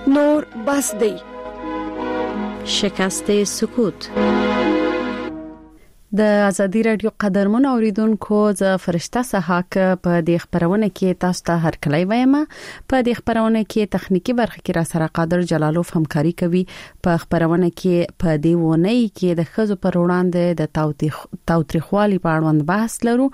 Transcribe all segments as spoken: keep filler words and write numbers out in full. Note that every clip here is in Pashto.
نور بس دی. شکست سکوت. د ازادي رادیو قدرمن اوریدونکو ز فرشته سحاک په دې خبرونه کې تاسو ته هر کله وایم. په دې خبرونه کې تخنیکی برخه کې را سره قادر جلالوف همکاري کوي. په خبرونه کې په دې ونه کې د خزو پر وړاندې د تاوتریخوالي په اړوند بحث لرو.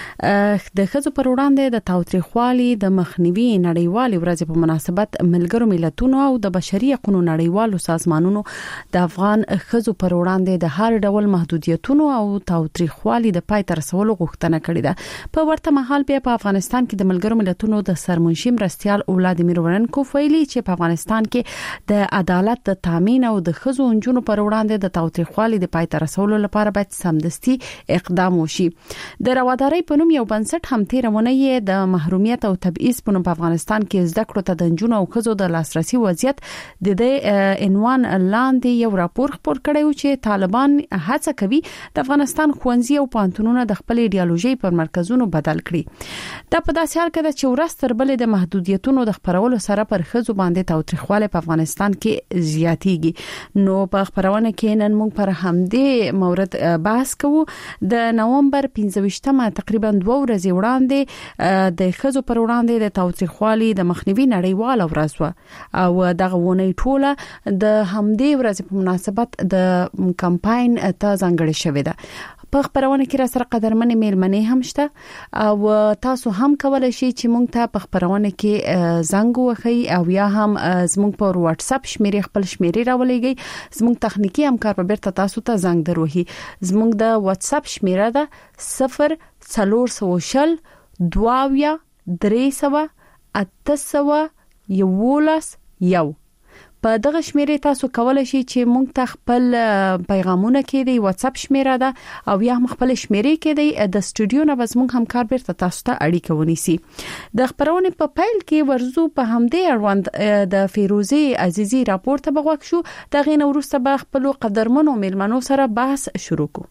د خزو پر وړاندې د تاوتریخوالي د مخنیوي نړیوال ورځ په مناسبت ملګرو ملتونو او د بشري حقوقو نړیوالو سازمانونو د افغان خزو پر وړاندې د هر ډول محدودیتونو او تاوتریخوالي د پای تر رسولو غوښتنه کړې ده. په ورته مهال بیا په افغانستان کې د ملګرو ملتونو د سرمنشي مرستيال ولادیمیر ورنکوف ویلي چې په افغانستان کې د عدالت د تامین او د خزو انجونو پر وړاندې د تاوتریخوالي د پای تر رسولو لپاره باید سمدستي اقدام وشي. د رواداري په نوم یو بنسټ هم تیرونه یې د محرومیت او تبعیض په نوم په افغانستان کې زده کړو ته د انجونو او خزو د لاسرسي وضعیت د دې عنوان لاندې یو راپور خپور کړی و چې طالبان هڅه کوي د افغانستان خوانزي او پانتونونه د خپل ایډیالوژي پر مرکزونو بدل کړي. دا په داسې حال کې چې ورستر بلې د محدودیتونو د خبرولو سره پر خزو باندې تاوتریخواله په افغانستان کې زیاتیږي. نو په خبرونه کې نن موږ پر همدې مورد بحث کوو. د نومبر پنځه تقریبا دوه ورځې وړاندې د خزو پر وړاندې د تاوتریخوالي د مخنیوي نړیوال ورځ و او دغه ونه ټوله د همدې ورځې په مناسبت د کمپاین ته ځانګړې شوې ده. په خبرونه کې را سره قدرمن میلمنې هم شته او تاسو هم کولای شئ چې مونږ ته په خبرونه کې زنګ وخی او یا هم زموږ په واتس اپ شمیرې خپل شمیرې راولېږئ. زموږ تخنیکی همکار په بیرته تاسو ته زنګ دروهي. زموږ د واتس اپ شمیره ده صفر څلور سوشل دواویا درې سوا اته سوا یولس یو. په دغه شمیرې تاسو کولای شئ چې مونږ ته خپل پیغامونه کې دی واتس اپ شمیره ده او یا هم خپل شمیرې کې دی د استودیو نه بس مونږ همکار بیرته تاسو ته اړیکه ونیسي. د خبرونه په پیل کې ورزو په همدې اړوند د فیروزی عزیزی راپور ته بغوښ شو. دغه نو وروسته به خپل قدرمنو میلمنو سره بحث شروع کو.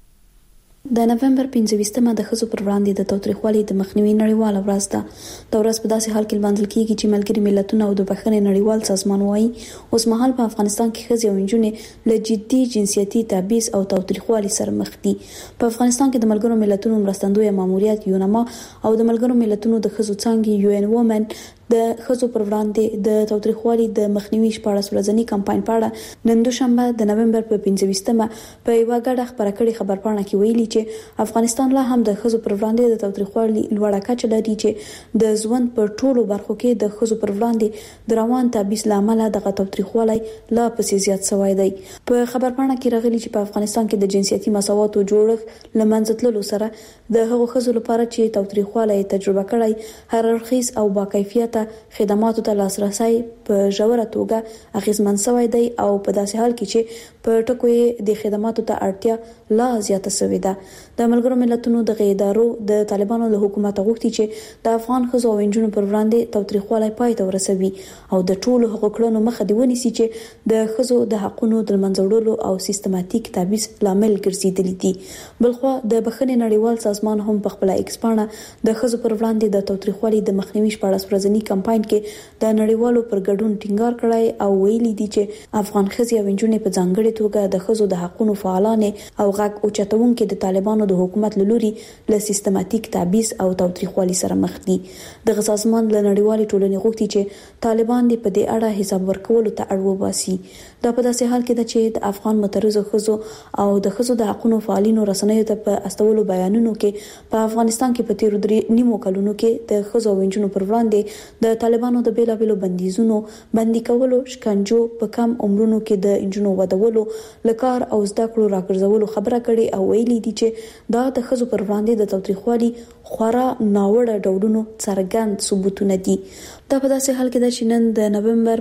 د نومبر پنځه د خزو پر وړاندې د تاوتریخوالي د مخنیوي نړیواله ورځ ده. د ورځ په داسې حال کې لمانځل کیږي چې ملګري ملتونه او د بخښنې نړیوال سازمان وايي اوس مهال په افغانستان کې خزې او نجونې له جدي جنسیتي تبعیض او تاوتریخوالي سره مخ دي. په افغانستان کې د ملګرو ملتونو مرستندوی ماموریت یونما او د ملګرو ملتونو د خزو څانګې یو ان وومن د خزو پر وړاندې د تاوتریخوالي د مخنیوي شپاړس ورځنی کمپاین په اړه نن دوشنبه د نومبر په پنځه په یو غاډه خبره کړې خبرپاڼه کې ویلي چې افغانستان لا هم د خزو پر وړاندې د تاوتریخوالي لوړه کچه لري چې د ژوند په ټولو برخو کې د خزو پر وړاندې د روان تبعیض لامل دغه تاوتریخوالي لا پسې زیات شوی دی. په خبرپاڼه کې راغلي چې په افغانستان کې د جنسیتي مساواتو جوړښت لمنځتلو سره د هغو خزو لپاره چې تاوتریخوالي تجربه کړی هر اړخیز او با کیفیت خدماتو ته لاسرسي په ژوره توګه اغیزمن شوی دی او په داسې حال کې چې په ټکو یې د خدماتو ته اړتیا لا زیاته شوې ده. د ملګرو ملتونو د ادارو د طالبانو له حکومت غوښتي چې د افغان خزو او انجونو پر وړاندې تاوتریخوالي پای ته ورسوي او د ټولو حقوقو مخه دی ونیسي چې د خزو د حقونو د منځوړلو او سیستماتیک تبعیض لامل ګرځیدلی دي. بلخو د بخښنې نړیوال سازمان هم په خپل ایکسپانه د خزو پر وړاندې د تاوتریخوالي د مخنیوي شپاړس ورځنی کمپاین کې د نړیوالو پر ګډون ټینګار کړی او ویلي دي چې افغان خزي او انجونې په ځانګړي توګه د خزو د حقونو فعالانه او غږ اوچتونکو د طالبانو د حکومت لوري له سیستماتیک تبعیض او تاوتریخوالي سره مخ دي. د غسازمان له نړیوالې ټولنې غوښتي چې طالبان دې په دې اړه حساب ورکولو ته اړ وباسي. دا په داسې حال کې ده چې د افغان مترزو خزو او د خزو د حقونو فعالینو رسنیو ته په استولو بیانونو کې په افغانستان کې په تیرو درې نیمو کلونو کې د خزو او انجونو پر وړاندې د طالبانو د بیلابیلو بندیزونو بندي کولو شکنجو په کم عمرونو کې د انجونو ودولو لکار او زده کړو راګرځولو خبره کړي او ویلي دي چې دا د خزو پر وړاندې د تاوتریخوالي خورا ناوړه ډولونو څرګند ثبوتونه دي. دا په داسې حال کې ده چې نن د نومبر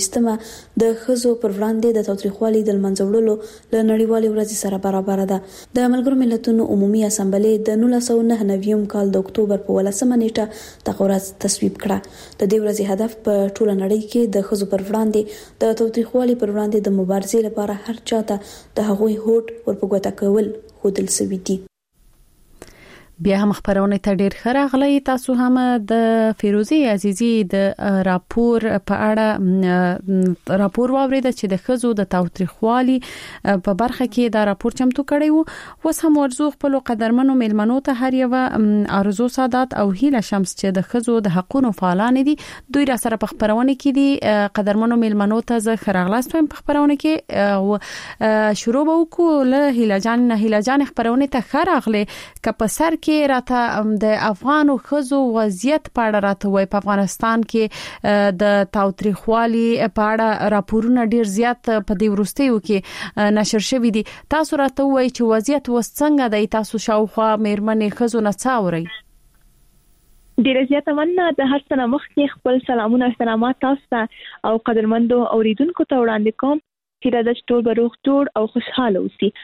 پنځه د خزو پر وړاندې د تاوتریخوالي د منځوړلو له نړیوالې ورځې سره برابر ده. د ملګرو ملتونو عمومي اسامبلې د نولس سوه نهه نوي کال د اکتوبر په ولسمه نیټه د ورځ تصویب کړه. د دې ورځې هدف په ټوله نړۍ کې د خزو پر وړاندې د تاوتریخوالي پر وړاندې د مبارزې لپاره هر چاته د هغوی هوډ ورپګوته کول خودل سوي دي. بیا هم خبرونه ته ډیر خراغلی تاسو هم د فیروزی عزیزی د راپور په اړه راپور واورید چې د خزو د تاوتریخوالي په برخه کې دا راپور چمتو کړی وو. وس هم ورزو خپل قدرمنو ملمنو ته هر یو ارزو سادات او هیله شمس چې د خزو د حقوقو فعالان دي دوی را سره په خبرونه کې دي. قدرمنو ملمنو ته زه خراغلاستم په خبرونه کې شروع وکړو له هیله جان نه هیله جان خبرونه ته خراغله ک په سر کې راته د افغانو خزو وضعیت په اړه راته وای. په افغانستان کې د تاوتریخوالي په اړه راپورونه ډیر زیات په دې ورستیو کې نشر شوي دي. تاسو راته وای چې وضعیت وسڅنګه دی؟ تاسو شاوخوا مېرمنې خزو نه څاوري؟ ډیر زیات مننه. د هر څه مخکې خپل سلامونه احترامات تاسو ته او قدرمندو اوریدونکو ته وړاندې کوم چې راځي ټول به روغ جوړ او خوشاله اوسئ.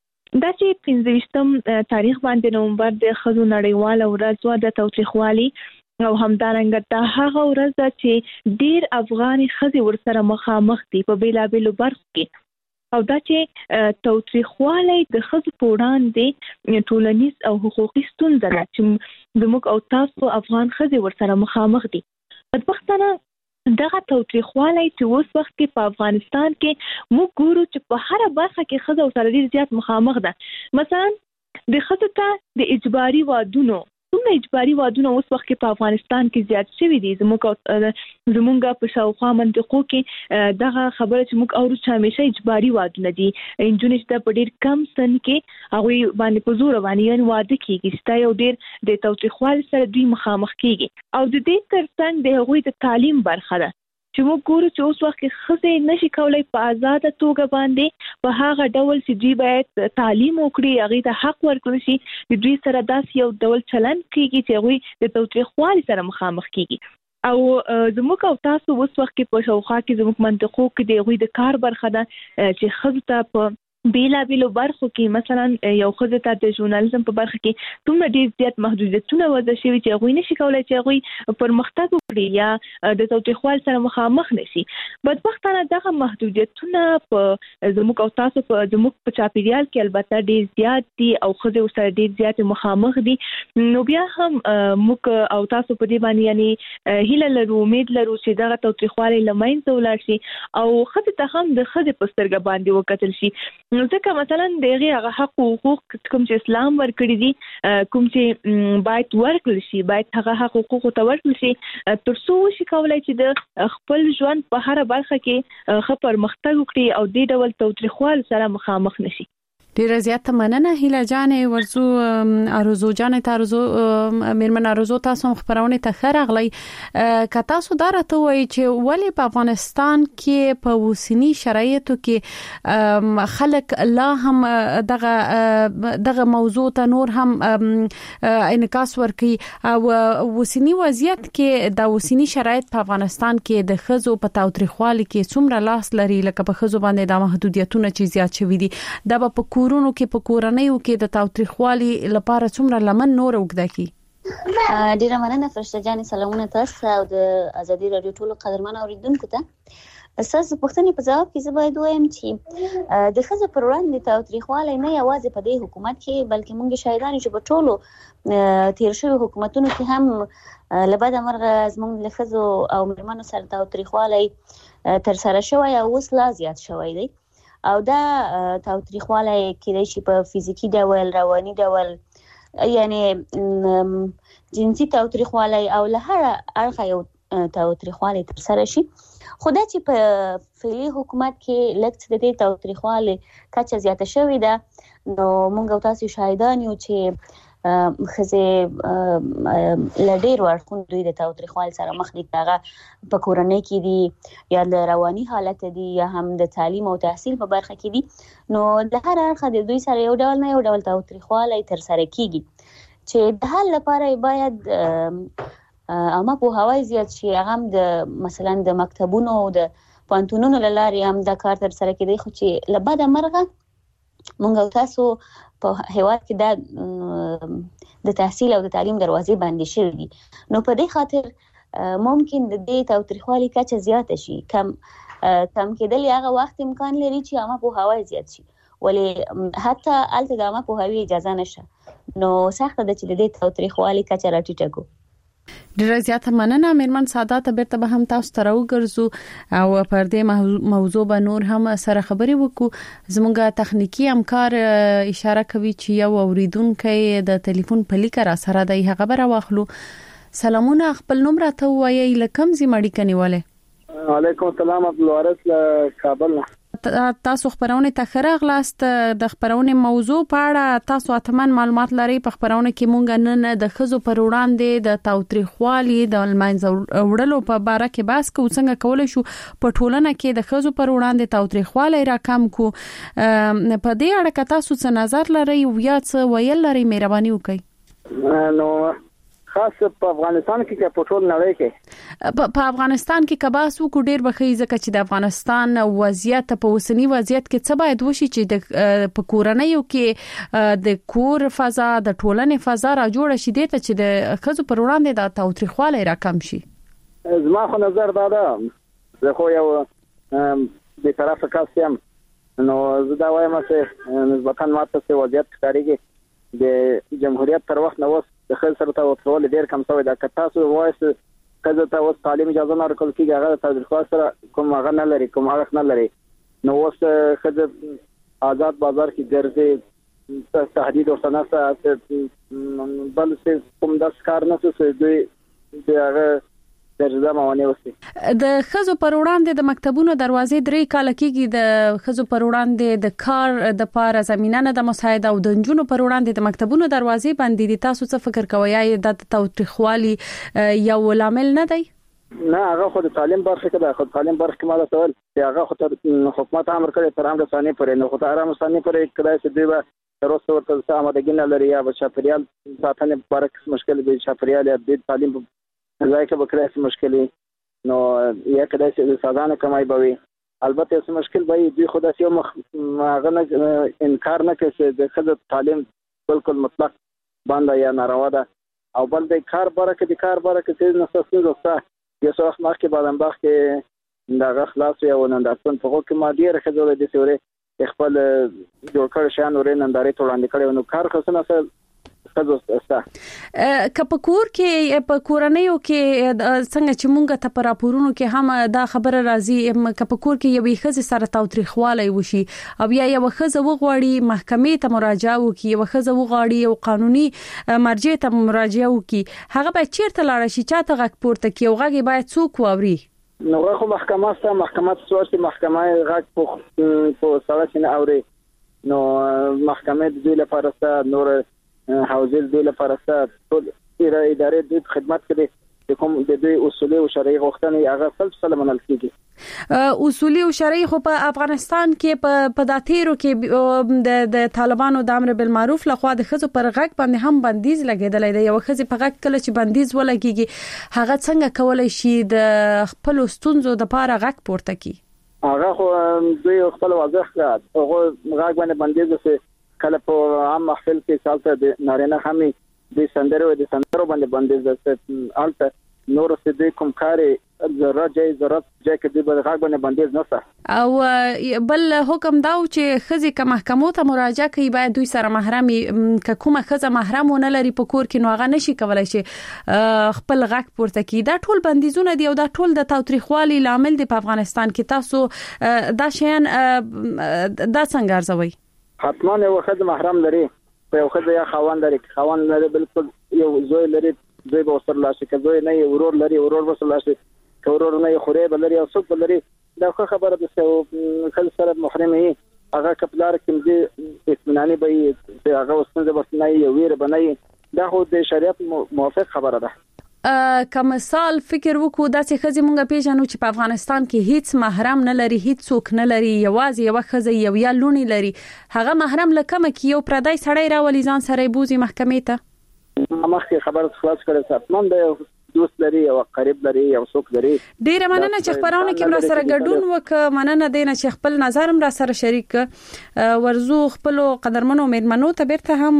دا چې پنځه ویشتم تاریخ باندې نومبر د ښځو نړیواله ورځ وه د تاوتریخوالي او همدارنګه دا هغه ورځ ده چې ډیر افغاني ښځې ورسره مخامخ دي په بیلابیلو برخو کې. او دا چې تاوتریخوالی د ښځو په وړاندې ټولنیز او حقوقي ستونزه ده چې زموږ او تاسو افغان ښځې ورسره مخامخ دي. بدبختانه دغه تاوتریخوالی چې اوس وخت کې په افغانستان کې موږ ګورو چې په هر برخه کې ښځه ورسره ډیر زیات مخامخ ده. مثلا د ښځو ته د اجباري وادونو څومره اجباري وادونه اوس وخت کې په افغانستان کې زیات شوي دي. زموږ زموږ په شاوخوا منطقو کې دغه خبره چې موږ اورو چې همیشه اجباري وادونه دي. نجونې چې په ډیر کم سن کې هغوی باندې په زور باندې یعنې واده کېږي چې دا یو ډیر د تاوتریخوالي سره دوی مخامخ کېږي. او د دې ترڅنګ د هغوی د تعلیم برخه ده چې موږ ګورو چې اوس وخت کې ښځې نشي کولی په آزاده توګه باندې په هغه ډول چې دوی باید تعلیم وکړي هغوی ته حق ورکړل شي د دوی سره داسې یو ډول چلند کېږي چې هغوی د تاوتریخوالي سره مخامخ کېږي. او زموږ او تاسو اوس وخت کې په شاوخوا کې زموږ منطقو کې د هغوی د کار برخه ده چې ښځو ته په بیلابیلو برخو کې مثلا یو ښځه ته د ژورنالیزم په برخه کې څومره ډیر زیات محدودیتونه وضع شوي چې هغوی نشي کولی چې هغوی پرمختګ وکړي یا د تاوتریخوالي سره مخامخ نشي. بدبختانه دغه محدودیتونه په زموږ او تاسو په زموږ په چاپیریال کې البته ډیر زیات دي او ښځې ورسره ډیر زیات مخامخ دي. نو بیا هم موږ او تاسو په دې باندې یعنې هیله لرو امید لرو چې دغه تاوتریخوالی له منځه ولاړ شي او ښځې ته هم د ښځې په سترګه باندې وکتل شي. نو ځکه مثلا د هغې هغه حق او حقوق کوم چې اسلام ورکړي دي کوم چې باید ورکړل شي باید هغه حق حقوقو ته ورکړل شي تر څو وشي کولی چې د خپل ژوند په هره برخه کې ښه پرمختګ وکړي او دې ډول تاوتریخوالي سره مخامخ نشي. ډیر زیات مننه هیله جان. ورزو ارزو جان ته ارزو مېرمن ارزو تاسو خبرونه ته خراغلی که تاسو دا راته وایي چې ولی په افغانستان کې په وسنی شرایطو کې خلک لا هم دغه دغه موضوع ته نور هم انعکاس ورکي او وسنی وضعیت کې د وسنی شرایط په افغانستان کې د خزو په تاوتریخوالي کې څومره لاس لري لکه په خزو باندې د محدودیتونو چې زیات شوي دي دا په کورونو کې په کورنیو کې د تاوتریخوالي لپاره څومره لمن نور وګدا کی؟ ډیره مننه فرشته جان. سلامونه تاسو او د ازادي رادیو ټولو قدرمن اوریدونکو ته. اساس پښتني په جواب کې زه باید وایم چې د ښځو پر وړاندې تاوتریخوالی نه یوازې په دې حکومت کې بلکې موږ شاهدان یو په ټولو تیر شوي حکومتونو کې هم له بده مرغه زموږ له ښځو او مېرمنو سره تاوتریخوالی ترسره شوی او اوس لا زیات شوی دی. او دا تاوتریخوالی کېدای شي په فزیکي ډول رواني ډول یعنی جنسي تاوتریخوالی او له هر اړخه یو تاوتریخوالی ترسره شي. خو دا چې په فعلي حکومت کې لږ څه د دې تاوتریخوالي کچه زیاته شوې ده نو موږ او تاسو شاهدان یو چې ښځې له ډېرو اړخونو دوی د تاوتریخوالي سره مخ دي که هغه په کورنۍ کې دي یا له رواني حالته دي یا هم د تعلیم او تحصیل په برخه کې دي. نو د هر اړخه د دوی سره یو ډول نه یو ډول تاوتریخوالی ترسره کېږي چې د حل لپاره باید عامه پوهاوی زیات شي. هغه هم د مثلا د مکتبونو او د پوهنتونونو له لارې هم دا کار ترسره کېدی خو چې له بده مرغه مونږ او تاسو په هیواد کې دا د تحصیل او د تعلیم دروازې باندې شوي دي. نو په دې خاطر ممکن د دې تاوتریخوالي کچه زیاته شي. کم کم کېدل هغه وخت امکان لري چې عامه پوهاوی زیات شي ولې حتی هلته د عامه پوهاوي اجازه نشته. نو سخت د چې د دې تاوتریخوالي کچه راټیټه کو. ډیره زیاته مننه مېرمن سعادت. بیرته به هم تاسو ته راوګرځو او پر دې موضوع به نور هم سره خبرې وکړو. زموږه تخنیکی همکار اشاره کوي چې یو اوریدونکو د ټلیفون په لیک را سره د هغه خبره واخلو. سلامونه، خپل نوم راته وایي، لکم زی مړی کنيواله. وعلیکم السلام، عبدالوارث کابل. تاسو خبرونه تخره غلاست د خبرونه موضوع په اړه تاسو اتمن معلومات لري. په خبرونه کې مونږ نن د خزو پر وړاندې د تاوتریخوالي د المنځ وړلو په اړه کې بحث کوو. څنګه کولای شو په ټولنه کې د خزو پر وړاندې تاوتریخوالي راکم کو. په دې اړه که تاسو څه نظر لري او یا څه ویل لري، مهرباني وکړئ. نو خاص په افغانستان کې چې په ټول نړۍ کې په افغانستان کې کباس وکړو ډیر بخي ځکه چې د افغانستان وضعیت په وسنی وضعیت کې څه باید وشي چې د په کورنیو کې د کور فضا د ټولنې فضا را جوړ شي د ته چې د خزو پر وړاندې د تاوتریخوالي راکم شي. زما خو نظر دا ده، زه خو یو به طرفه کس یم، نو زه دا وایم چې نسبتاً ماته څه وضعیت ښکارېږي د جمهوریت تر وخت نه وس د خل سره تاوتریخوال ډیر کم شوی دا. که تاسو وایي کله ته اوس تعلیم اجازه نه ورکول کیږي، هغه تاوتریخوال سره کوم هغه نه لري، کوم هغه نه لري. نو اوس خځه آزاد بازار کې ګرځي، تهدید او سناسه بل څه کوم د کار نه څه دوی دغه درځه مونږ وسی. د خزو پر وړاندې د مکتبونو دروازې درې کال کېږي. د خزو پر وړاندې د کار د پاره زمينه نه د مساعده او د جنونو پر وړاندې د مکتبونو دروازې باندې دي. تاسو څه فکر کوئ یا د تاوتریخوالي یو لامل نه دی؟ نه، هغه خو د تعلیم برخه کې ده. خو تعلیم برخه کې ماده سوال چې هغه خو حکومت امر کړی تر هم رسانې پرې نه، خو تر هم رسانې پرې کړای چې دوی به تر اوسه ورته آمادګي نه لري یا بشپړیال ساتنه برعکس مشکل به شپړیال یا د تعلیم ځای کې بکره څه مشکلي نو یا کله چې سازانه کمای بوي. البته څه مشکل به دوی خو د یو مخ غنه انکار نه کوي د خدای تعلیم بالکل مطلق باندې یا ناروا ده، او بل د کار برکه د کار برکه چې نساسي روسه یو څه وخت مخکې بادم باغ کې دا خلاص یو نندارتون په کې ما ډیر خزوله د سوري خپل جوړ کړ شان ورې نندارې توړاندې کړو. نو کار خصنه سره کپکور کې په کورنیو کې څنګه چې مونږ ته پر راپورونو کې هم دا خبره راځي کپکور کې یو خزه سره تاوتریخواله وشي او یا یو خزه وغواړي محکمې ته مراجعه وکړي، یو خزه وغواړي او قانوني مرجع ته مراجعه وکړي، هغه به چیرته لاړ شي؟ چاته غږ پورته کوي او غږ باید څوک واوري؟ نو غو محکمه سره محکمه سواسي محکمه غږ په په سواسي نه اوري. نو محکمه د دې لپاره سره نور حوزه د لپاره ستاسو ټول ادارې د خدمت کوي د کوم د دوی اصولي او شرعي غوښتنې هغه فلسفه منل کیږي. اصولي او شرعي خو په افغانستان کې په پداتیرو کې د د طالبانو د امر بالمعروف لخوا د خزو پر غږ باندې هم بندیز لګیدل دی. یو خزي په غږ کله چې بندیز ولګيږي هغه څنګه کولای شي د خپل ستونزو د پاره غږ پورته کړي؟ هغه خو دوی خپل واضح کړه هغه غږ باندې بندیز وسه کله په عام محفل کې سالته د نارینه همي د سندرو د سندرو باندې بندیز ده البته نور څه د کوم کاری ضرورت جای ضرورت جای کې د غږ باندې بندیز نه څه. او بل حکم دا چې خزي که محکمو ته مراجعه کوي باید دوی سره محرمي که کومه خزه محرم ونه لري په کور کې نو هغه نشي کولای شي خپل غږ پورته کړي. دا ټول بندیزونه دي او دا ټول د تاوتریخوالي لامل دي په افغانستان کې. تاسو دا شیان دا څنګه ارزوي؟ حتما یو خد محرم لري، په یو خد یا خاوند لري، خاوند لري بالکل یو زوی لري، زوی به وسر لاشي، که زوی نه یو ورور لري، ورور وسر لاشي، که ورور نه یو خوري به لري او څوک لري. دا خو خبره ده خل سره محرمي هغه کپلار کې دې اطمیناني به هغه وسنده بس نه یو ویر بنئ. دا خو د شریعت موافق خبره ده. که مثال فکر وکړو داسې خزي مونږ پیژنو چې په افغانستان کې هیڅ محرم نه لري، هیڅ څوک نه لري، یوازې یو خزي یو یا لونی لري، هغه محرم لکه کې یو پردای سړی راولي ځان سره بوزي محکمې ته. مخکې خبره خلاص کړه ساتمن د دوست لري او قریب لري او څوک لري. ډیره مننه چې خبرونه کې را سره ګډون وک. مننه دینه چې خپل نظر هم را سره شریک ورزو خپل قدرمنو میرمنو ته بیرته هم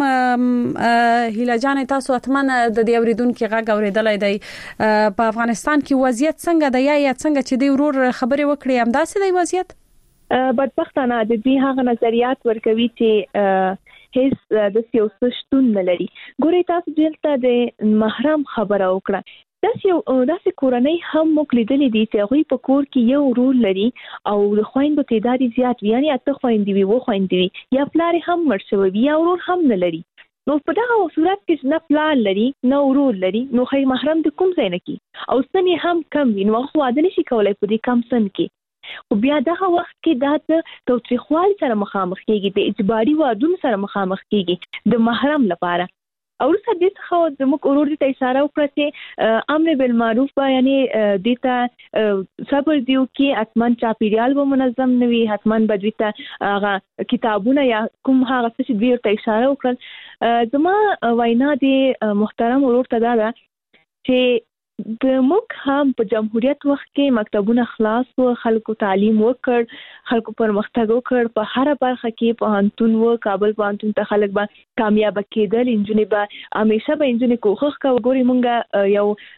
هیله جان تاسو اتمن د دې اوریدونکو غږ اوریدلای دی. په افغانستان کې وضعیت څنګه دی یا څنګه چې دی ورور خبرې وکړي هم داسې دی وضعیت؟ بدبختانه د دې هغه نظریات ورکوي چې هیڅ د سیاست شتون نه لري. ګورې تاسو دلته د محرم خبره وکړه، داسې یو داسې کورنۍ هم موږ لیدلې دي چې هغوی په کور کې یو ورور لري او د خویندو تعداد زیات وي، یعنې اته خویندې وي، اووه خویندې وي، یا پلار هم مړ شوی وي یا ورور هم نه لري. نو په دغه صورت کې نه پلار لري نه ورور لري، نو خیر محرم د کوم ځای نه کی او سن هم کم وي، نو هغه واده نشي کولای په دې کم سن کې. خو بیا دغه وخت کې دا د تاوتریخوالي سره مخامخ کېږي، د اجباري وادونو سره مخامخ کېږي د محرم لپاره. او وروسته دې څخه زموږ ورور دې ته اشاره وکړه چې امر بالمعروف به یعنې دې ته صبر دي وکړي، حتما چاپېریال به منظم نه وي، حتما به دوی ته هغه کتابونه یا کوم هغه څه چې دوی ورته اشاره وکړل. زما وینا دې محترم ورور ته دا ده چې د موږ هم په جمهوریت وخت کې مکتبونه خلاص و، خلکو تعلیم وکړ، خلکو پرمختګ وکړ، په هر برخه کې پوهنتون و، کابل پوهنتون ته خلک به کامیاب کېدل، انجونې به همیشه به انجونې کوښښ کوي. ګورې مونږ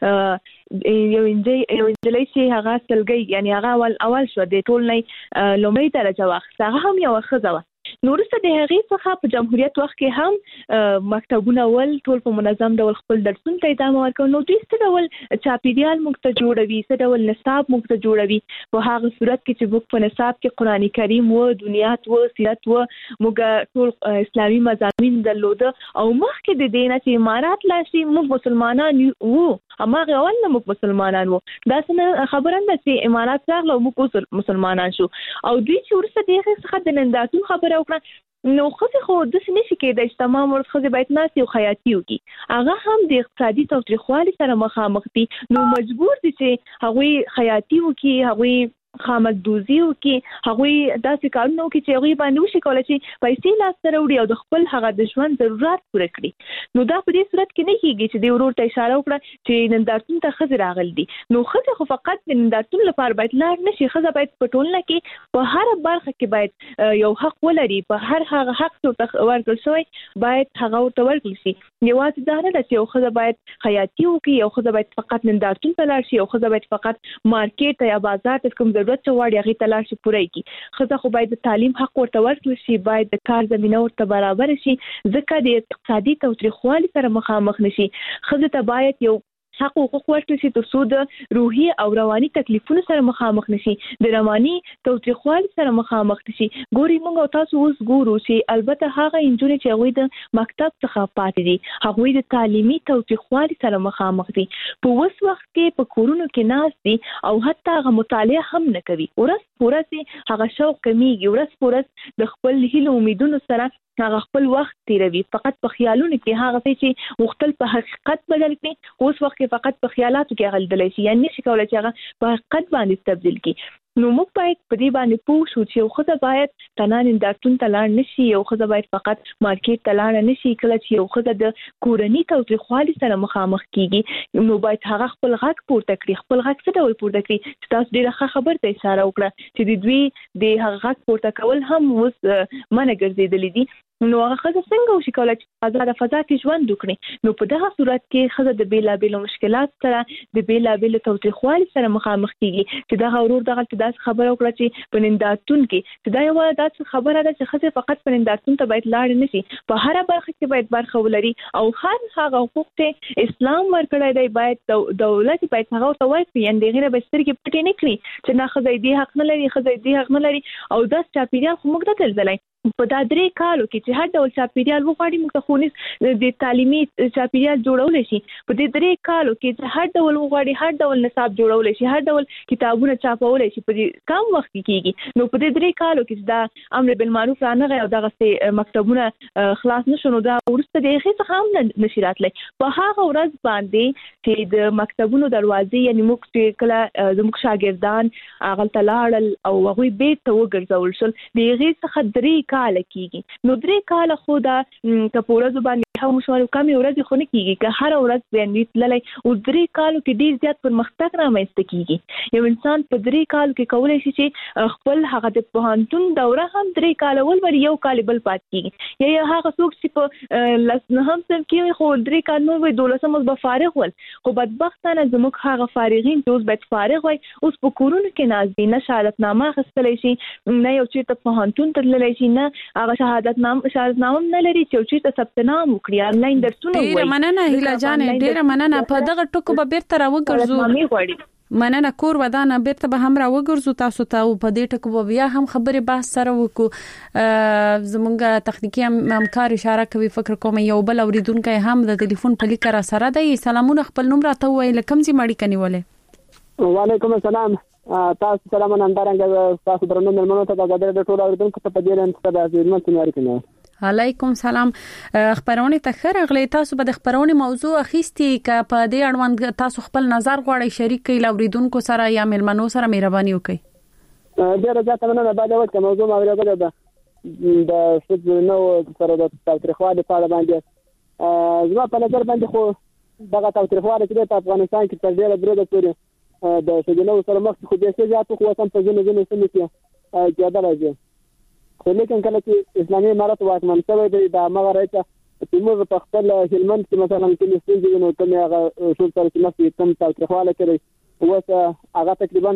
یو یو انجلۍ یو انجلۍ چې هغه سلګۍ یعنی هغه اول اول شو د ټول نه لومړۍ درجه واخیسته، هغه هم یوه ښځه وه. نو وروسته د هغې څخه په جمهوریت وخت کې هم مکتبونه ول ټول په منظم ډول خپل درسونو ته ادامه ورکوي. نو دوی څه ډول چاپېریال موږ ته جوړوي، څه ډول نصاب موږ ته جوړوي، په هغه صورت کې چې موږ په نصاب کې قرآن کریم و، دنیات و، سیرت و، موږ ټول اسلامي مضامین درلوده او مخکې د دې نه چې امارات لا شي موږ مسلمانان وو، هماغه اول نه موږ مسلمانان وو. داسې خبره نه چې امارات راغله او موږ مسلمانان شو. او دوی چې وروسته د هغې څخه د نندارتون خبره وکړه، نو ښځې خو داسې نشي کېدای چې تمام ورځ ښځې باید ناستې او خیاطي وکړي، هغه هم د اقتصادي تاوتریخوالي سره مخامخ دي. نو مجبور دي چې هغوی خیاطي وکړي، هغوی خامکدوزي وکړي، هغوی داسې کارونه وکړي چې هغوی باندې وشي کولی چې پیسې لاسته راوړي او د خپل هغه د ژوند ضرورت پوره کړي. نو دا په دې صورت کې نه کېږي چې د ورور ته اشاره وکړه چې نندارتون ته ښځې راغلي دي. نو ښځې خو فقط د نندارتون لپاره باید لاړ نه شي، ښځه باید په ټولنه کې په هره برخه کې باید یو حق ولري، په هر هغه حق چې ورته ورکړل شوی باید هغه ورته ورکړل شي. یوازې دا نه ده چې یو ښځه باید خیاطي وکړي، یو ښځه باید فقط نندارتون ته لاړ شي، یو ښځه باید فقط مارکیټ ته یا بازار ته کوم ضرورت چې غواړي هغې ته لاړ شي پوره یې کړي. ښځه خو باید د تعلیم حق ورته ورکړل شي، باید د کار زمینه ورته برابره شي، ځکه د اقتصادي تاوتریخوالي سره مخامخ نه شي. ښځې ته باید یو حق او حقوق ورکړل شي تر څو د روحي او رواني تکلیفونو سره مخامخ نشي، د رواني تاوتریخوالي سره مخامخ نشي. ګوري موږ او تاسو اوس ګورو چې البته هغه انجونې چې هغوی د مکتب څخه پاتې دي، هغوی د تعلیمي تاوتریخوالي سره مخامخ دي، په اوس وخت کې په کورونو کې ناست دي او حتی هغه مطالعه هم نه کوي. ورځ په ورځ هغه شوق کمیږي، ورځ په ورځ د خپل هیلو امیدونو سره هغه خپل وخت تیروي، فقط په خیالونو کې هغه څه چې غوښتل په حقیقت بدل کړي، اوس وخت کې فقط په خیالاتو کې غلطلی شي، یعنې نشي کولی چې هغه په حقیقت باندې تبدیل کړي. نو موږ باید په دې باندې پوه شو چې یو ښځه باید تنها نندارتون ته لاړ نه شي، یو ښځه باید فقط مارکیټ ته لاړه نه شي. کله چې یو ښځه د کورني تاوتریخوالي سره مخامخ کېږي نو باید هغه خپل غږ پورته کړي. خپل غږ څه ډول پورته کړي چې تاسو ډېره ښه خبر ته اشاره وکړه چې د دوی د هغه غږ پورته کول هم اوس منع ګرځېدلي دي. نو هغه ښځه څنګه وشي کولی چې آزاده فضا کې ژوند وکړي؟ نو په دغه صورت کې ښځه د بېلابېلو مشکلات سره د بېلابېلو تاوتریخوالي سره مخامخ کېږي. چې دغه ورور دغلته داسې خبره وکړه چې په نندارتون کې چې دا یوه داسې خبره ده چې ښځې فقط په نندارتون ته باید لاړې نه شي، په هره برخه کې باید برخه ولري او هر هغه حقوق چې اسلام ورکړی دی باید دولت باید هغه ورته ورکړي، یعنې د هغې نه باید سترګې پټې نه کړي چې نه ښځه دې حق نه لري، ښځه دې حق نه لري. او داسې چاپېریال خو موږ نه درځلی په دا درې کالو کې چې هر ډول چاپېریال وغواړي موږ ته ښوونیز د تعلیمي چاپېریال جوړولی شي، په دې درې کالو کې چې هر ډول وغواړي هر ډول نصاب جوړولی شي، هر ډول کتابونه چاپولی شي، په دې کم وخت کې کېږي. نو په دې درې کالو کې چې دا امر بالمعروف رانغی او دغسې مکتبونه خلاص نه شو، نو دا وروسته د هغې څخه هم نشي راتلی. په هغه ورځ باندې چې د مکتبونو دروازې یعنې موږ چې کله زموږ شاګردان هغلته لاړل او هغوی بیرته وګرځول شول، د هغې څخه درې کاله کېږي. نو درې کاله خو دا که په ورځو باندې هم وشول کمې ورځې خو نه کېږي، که هره ورځ باندې تللی او درې کالو کې ډېر زیات پرمختګ رامنځته کېږي. یو انسان په درې کالو کې کولی شي چې خپل هغه د پوهنتون دوره هم درې کاله ولولي، یو کال بل پاتې کېږي. یا هغه څوک چې په لس نهم صنف کې وي خو درې کال نه وي، دولسم اوس به فارغ ول، خو بدبختانه زموږ هغه فارغین چې اوس باید فارغ وای اوس په کورونو کې ناست دي، نه شهادتنامه اخیستلی شي، نه یو چېرته پوهنتون ته تللی شي، نه هغه شهادت نام شهادت نام نه لري چې چې ثبت نام وکړي انلاین درسونه وایي. ډیره مننه هیله جان، ډیره مننه. په دغه ټکو به بیرته راوګرځو. مننه کور ودانه بیرته به هم راوګرځو تاسو ته او په دې ټکو بیا هم خبرې بحث سره وکړو. زمونږ تخنیکی همکار اشاره کوي فکر کوم یو بل اوریدونکو هم د ټلیفون په لیک را سره دی. سلامونه، خپل نوم راته وایي، کوم ځای ماړی کنيولې؟ وعلیکم السلام. تاسو سلام نندارنګ تاسو درنو ملمنو ته د غدر د ټول اوریدونکو ته په دې لند څخه د خدمت ماري کنه. علیکم سلام. خبرونه ته خرغلی، تاسو به د خبرونه موضوع اخیستي ک په دې اړوند تاسو خپل نظر غواړئ شریک کړئ لاوریدونکو سره یا ملمنو سره مهرباني وکړئ. ډیره ځکه مننه. بعد وخت موضوع اوریدل ده د شذ نو سره د تاریخوالي په اړه باندې زما په نظر باندې خو دغه تاریخوالي چې په افغانستان کې تر ډیره درې پورې د شذ نو سره مخ خو د سیاست خو وسم په ځینې ځینې سیمې کې کېدل راځي. خو لیکن کله چې اسلامي امارت واکمن شوی دی د هغه راځي چې موږ په خپل هلمند کې مثلا کې نسبي نو کوم هغه شو سره چې مخکې کوم تاریخواله کړی اوس هغه تقریبا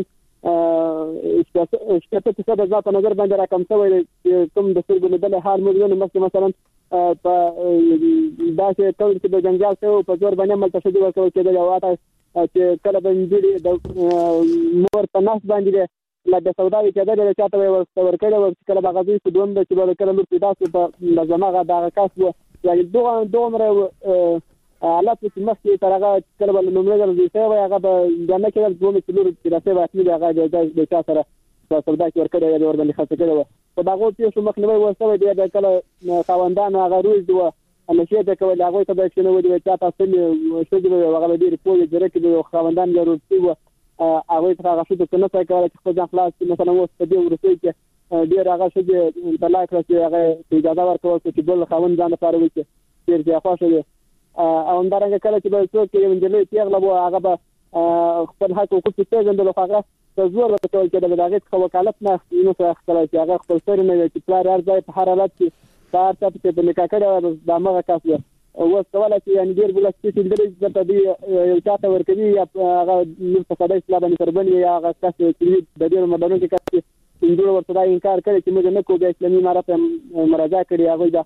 شته چې د ځا په نظر باندې راکم شوی دی کوم د سرګونو بل حال موږ نو مخکې مثلا په داسې ټول کې د جنجال څخه په زور باندې ملته شوی ورکول کېدل او واته چې کله باندې د مور په ناس باندې لا د سوداوي کېدل چې چاته ورکړل ورکړل کله باغذي چې دوم د چې ورکړل نو پیدا څه د زماغه د کاس وو یعنی دوه دوه مره حالات چې مخکې ترغه کله بل نو موږ د څه وای هغه د نه کېدل دوه چې لور چې راځي واسي هغه د چا سره په سودا کې ورکړل یا ور باندې خاصه کړو په داغو چې شو مخنوي وسوي دی کله خواندان هغه روز دوه انا شي ته کول هغه ته د شنو ودی چې تاسو له شو دی هغه ډیر پوهه درکې د خواندان ضروري وو هغه ته هغه شو د کنه څنګه کولای چې خپل ځان خلاص کړي. مثلا اوس په دې ورسې کې ډیر هغه شو د طلاق راځي هغه اجازه ورکول چې بل خاوند ځان لپاره وکړي ډیر ځای خوښ دی او همدارنګه کله چې به څوک یې منځلې پیغله وو هغه به خپل حق او حقوق پیژندل خو هغه زور ورکول چې د هغه څخه وکالت نه نو څه خپل چې هغه خپل سره نه چې پلار ارزای په هر حالت کې کار ته په نکاح کړه د هغه کاس اوس کولای چې یعنی ډیر بل څه چې د دې یو چاته ورکوي یا هغه نور په صدای اسلام باندې تربني یا هغه کس چې د دې مدارونو کې کس انځور ورته انکار کوي چې موږ نه کوو د اسلامي امارت مراجعه کړي هغه د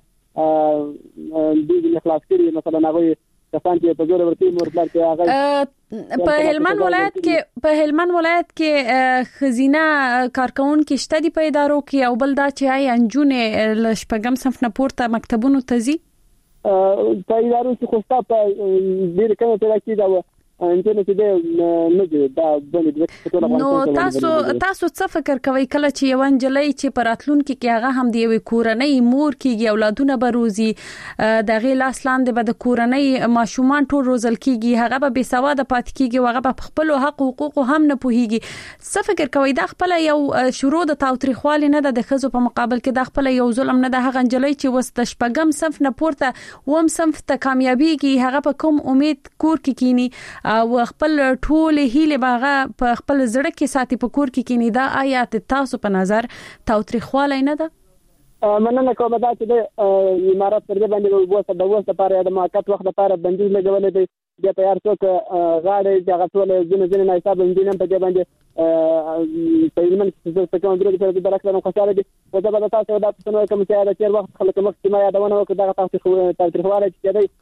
دې اخلاص کړي مثلا هغه کسان چې په زور ورته مرتبط کې هغه په هلمند ولایت کې په هلمند ولایت کې خزینه کارکون کې شته دی په ادارو کې او بل دا چې آی انجونه لشپګم صنف نه پورته مکتبونو تزي په ادارو کې خوستا په ډیر کمه پیدا کیدا و انټرنیټ دې نه دی دا بلې نو تاسو تاسو څه فکر کوئ کله چې یو انجلۍ چې پراتلون کې کې هغه هم دی وي کورنۍ مور کېږي اولادونه به روزي د غي لاس لاندې به د کورنۍ ماشومان ټول روزل کېږي هغه به بې سواده پات کېږي هغه به خپل حق او حقوق هم نه پوهیږي. څه فکر کوئ دا خپل یو شروع د تاوتریخوالي نه د خزو په مقابل کې د خپل یو ظلم نه د هغه انجلۍ چې وست شپږم صنف نه پورته وم صنف ته کامیابیږي هغه په کوم امید کور کې کینی او خپل ټول هیله باغه په خپل زړه کې ساتي په کور کې کینی دا آیات تاسو په نظر تاوتریخواله نه ده؟ مننه کوم دا چې د امارات پر دې باندې وسه د وسه لپاره د موقت وخت لپاره بندیز لګولې دی د تیار څوک غاړې د غټول ځینې ځینې نه حساب انجینر په دې باندې په علم کې څه کوم درې په درک نه خوشاله دي او دا به تاسو دا څنګه کوم چې دا چیر وخت خلک مخ ما یادونه وکړه دا تاسو تاریخواله چې دی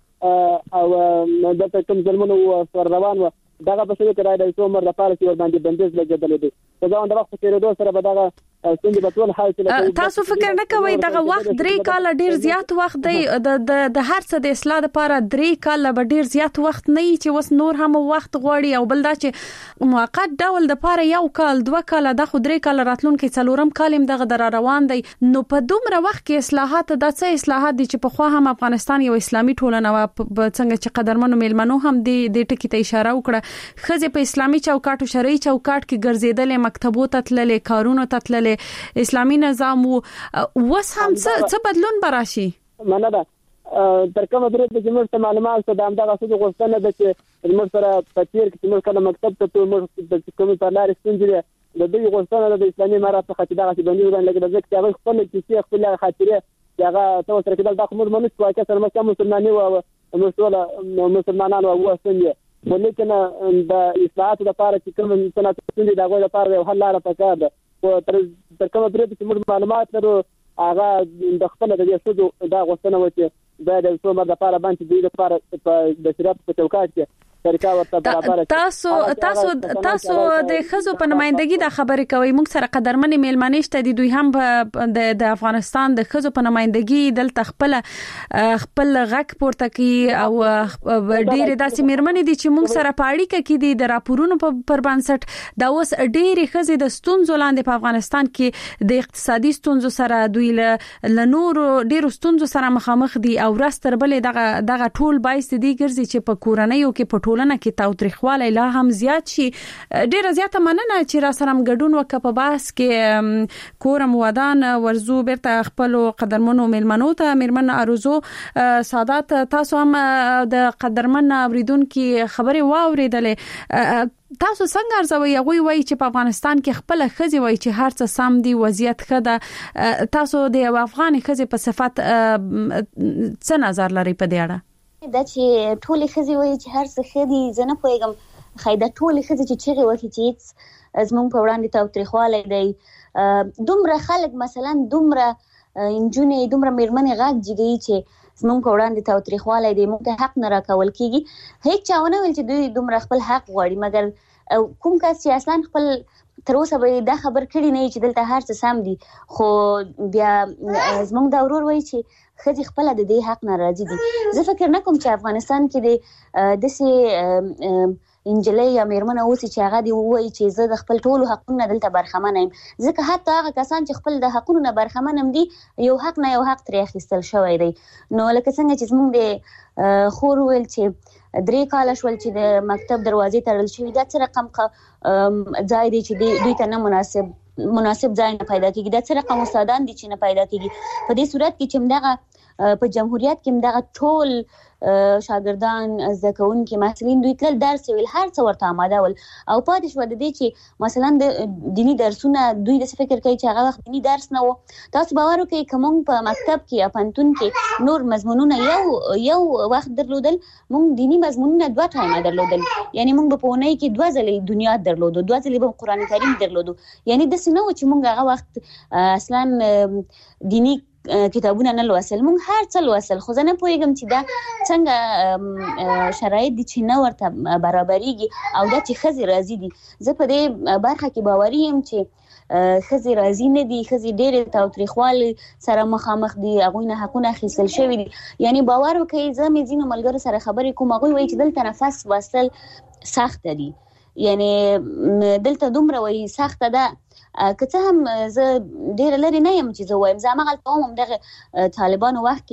او د کوم ظلمونو ور روان و دغه په څیر کې راځي چې عمر د پاره چې ور باندې بندیز لګیدل دي دا د وخت کې ورو سره به دغه څنګه په ټول حال کې تاسو فکر نه کوئ دغه وخت درې کال ډیر زیات وخت دی د د هر څه د اصلاح لپاره درې کال به ډیر زیات وخت نه چې وس نور هم وخت غواړي او بل دا چې موقت ډول د لپاره یو کال دوه کال د خو درې کال راتلون کې څلورم کالم دغه در روان دی نو په دومره وخت کې اصلاحات د څه اصلاحات دي چې په خو هم افغانستان یو اسلامي ټولنه و څنګه چې قدرمنو میلمنو هم د دې ټکی ته اشاره وکړه خزه په اسلامي چوکاټ او شرعي چوکاټ کې ګرځیدل مکتبو ته تللې کارونو ته تللې اسلامي نظام وس هم څه بدلون براشي منه ده تر کومه درې د جمهور معلومات ته د امدغه څه غوښتنه ده چې موږ سره پاتیر کې موږ کله مکتب ته موږ د کومې په لار ستنجره د دې غوښتنه د اسلامي امارات څخه چې دغه باندې ودان لګي د ځکه هغه خپل کیسې خپل خاطره چې هغه تاسو سره کېدل د کوم منځ کې چې سره مسلمان مسلمانانه او مسلمان مسلمانانو او وسنګ ولیکن د اصلاحات لپاره چې کوم سنت څنګه دا غوړه لپاره یو حل لاره پکار ده او تر تر کومه درې چې موږ معلومات لرو هغه د خپل د شوزو دا غوښتنه و چې دا د څومره د لپاره باندې د لپاره په د شریعت په چوکاټ کې تاسو تاسو تاسو د خزو په نمائندګي د خبرې کوي موږ سره قدرمنې میلمانې شته دي دوی هم د افغانستان د خزو په نمائندګي دلته خپل خپل غږ پورته کوي او ډېر داسې میرمنې دي چې موږ سره په اړیکه کې دي د راپورونو پر بنسټ دا اوس ډېر خزې د ستونزو لاندې په افغانستان کې د اقتصادي ستونزو سره دوی له نورو ډېرو ستونزو سره مخامخ دي او راستر بلې دغه دغه ټول بایس دي ګرځي چې په کورنۍ او کې په ټولنه کې تاوتریخوالی لا هم زیات شي. ډیره زیاته مننه چې را سره ګډون وکړه په بحث کې. کورم ودان ورزو بیرته خپل قدرمنو میلمنو ته میرمن ارزو سادات تاسو هم د قدرمن اوریدونکو خبرې واوریدلې. تاسو څنګه ارزوي هغه وایي چې په افغانستان کې خپل خزي وایي چې هر څه سم دي وضعیت خده تاسو د افغان خزي په صفت څه نظر لري په دې اړه؟ دا چې ټولې خزي وایي چې هر څه خدي زنه پويګم خایدا ټولې خزي چې چیرې وایي چې زمون په وړاندې تاوتریخوالی دی دومره خلک مثلا دومره انجونې دومره میرمنې غاګ جګي چې زمون په وړاندې تاوتریخوالی دی موږ ته حق نه راکول کیږي هیڅ چاونه ویل چې دوی دومره خپل حق غواړي مګر کوم کس چې اصلا خپل تر اوسه به دا خبر کړی نه چې دلته هر څه سم دي خو بیا زمون دا ورور وایي چې خځې خپل د دې حق ناراضي دي. زه فکر نه کوم چې افغانستان کې د دسي انجلۍ یا میرمنه اوسي چې هغه دی وایي چې زه د خپل ټولو حقونو دلته برخمن یم ځکه حتی هغه کسان چې خپل د حقونو نه برخمن هم دي یو حق نه یو حق ترې اخیستل شوی دی. نو لکه څنګه چې زموږ د خور ویل چې درې کاله شول چې د مکتب دروازې تړل شوي دا څه رقم ځای دی چې دوی ته نه مناسب مناسب ځای نه پیدا کیږي دا څه رقم استادان دي چې نه پیدا کیږي. په دې صورت کې چې دغه په جمهوریت کې دغه ټول شاګردان زده کوونکي محصلین دوی تل درس ویل هر څه ورته آماده ول او پاتې شو د دې چې مثلا د دینی درسونه دوی د فکر کوي چې هغه وخت دینی درس نه و. تاسو باور وکړئ کوم په مکتب کې یا پنتون کې نور مضمونونه یو یو وخت درلودل موږ دینی مضمونونه دوه ټایمه درلودل یعنی موږ په اونۍ کې دوه ځلې دنیا درلودو دوه ځلې به قرآن کریم درلودو یعنی د سينو چې موږ هغه وخت اصلا دینی کتابونه نه لوستل موږ هر څه لوستل خو زه نه پوهیږم چې دا څنګه شرایط دي چې نه ورته برابرېږي او دا چې ښځې راضي دي. زه په دې برخه کې باوري یم چې ښځې راضي نه دي ښځې ډېرې تاوتریخوالي سره مخامخ دي هغوی نه حقونه اخیستل شوي دي. یعنی باور وکړئ زه مې ځینو ملګرو سره خبرې کوم هغوی وایي چې دلته نفس واستل سخته دي یعنی دلته دومره وایي سخته ده که څه هم زه ډېره لرې نه یم چې زه وایم زه همغلته هم همدغه طالبانو وخت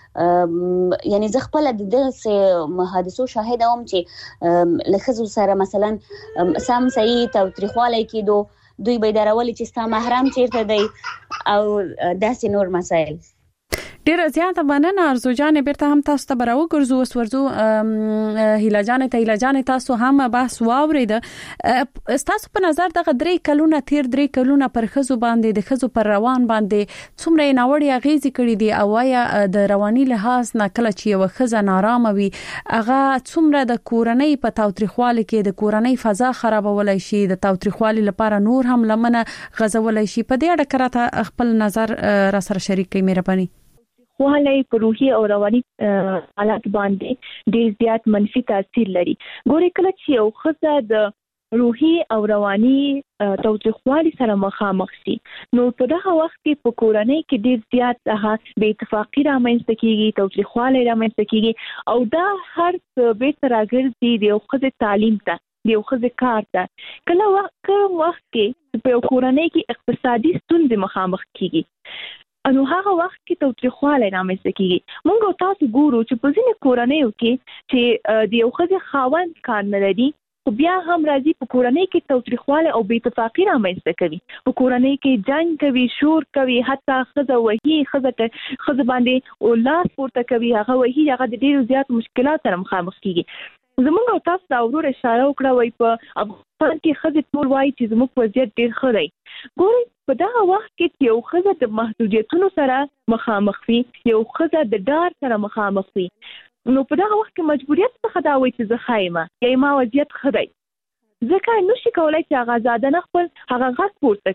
کې یعنی زه خپله د دغسې حادثو شاهده وم چې له ښځو سره مثلا سم صحیح تاوتریخوالی کېدو دوی به یې درولي چې ستا محرم چیرته دی او داسې نور مسایل. ډیره زیاته مننه ارزو جان بیرته هم تاسو ته براو ګرځو اوس ورزو هیله جان ته هیله جان تاسو هم بحث واورید تاسو په نظر دغه درې کلونه تیر درې کلونه پر خزو باندې د خزو پر روان باندې څومره ناوړي اغیزې کړې دي او یا د رواني لحاظ نه کله چې یو خزه نارامه وي هغه څومره د کورنۍ په تاوتریخوالي کې د کورنۍ فضا خرابولای شي د تاوتریخوالي لپاره نور هم لمنه غزولای شي. په دې اړه کراته خپل نظر را سره شریک کړئ مهرباني. والی په روحي او رواني حالات باندې ډېر زیات منفي تاثیر لري. ګورې کله چې یو ښځه د روحي او رواني تاوتریخوالي سره مخامخ شي نو په دغه وخت کې په کورنۍ کې ډېر زیات هغه بې اتفاقي رامنځته کېږي تاوتریخوالی رامنځته کېږي او دا هر څه بیرته راګرځي د یو ښځې تعلیم ته د یو ښځې کار ته. کله کوم وخت کې په یو کورنۍ کې اقتصادي ستونزې مخامخ کېږي نو هغه وخت کې تاوتریخوالی رامنځته کېږي. موږ تاسو ګورو چې په ځینې کورنیو کې چې د یو ښځې خاوند کار نه لري خو بیا هم راځي په کورنۍ کې تاوتریخوالی او بې اتفاقي رامنځته کوي په کورنۍ کې جنګ کوي شور کوي حتی ښځه وهي ښځه ښځه باندې لاس پورته کوي هغه وهي هغه د ډېرو زیاتو مشکلات سره مخامخ کېږي. زموږ او تاسو دا ورور اشاره وکړه وایي په افغانستان کې ښځې ټول وایي چې زموږ وضعیت ډېر ښه دی. ګورئ په دغه وخت کې چې یو ښځه د محدودیتونو سره مخامخ وي یو ښځه د ډار سره مخامخ وي نو په دغه وخت کې مجبوریت څخه دا وایي چې زه ښه یم یا ما وضعیت ښه دی ځکه نشي کولی چې هغه آزادانه خپل هغه غږ پورته کړي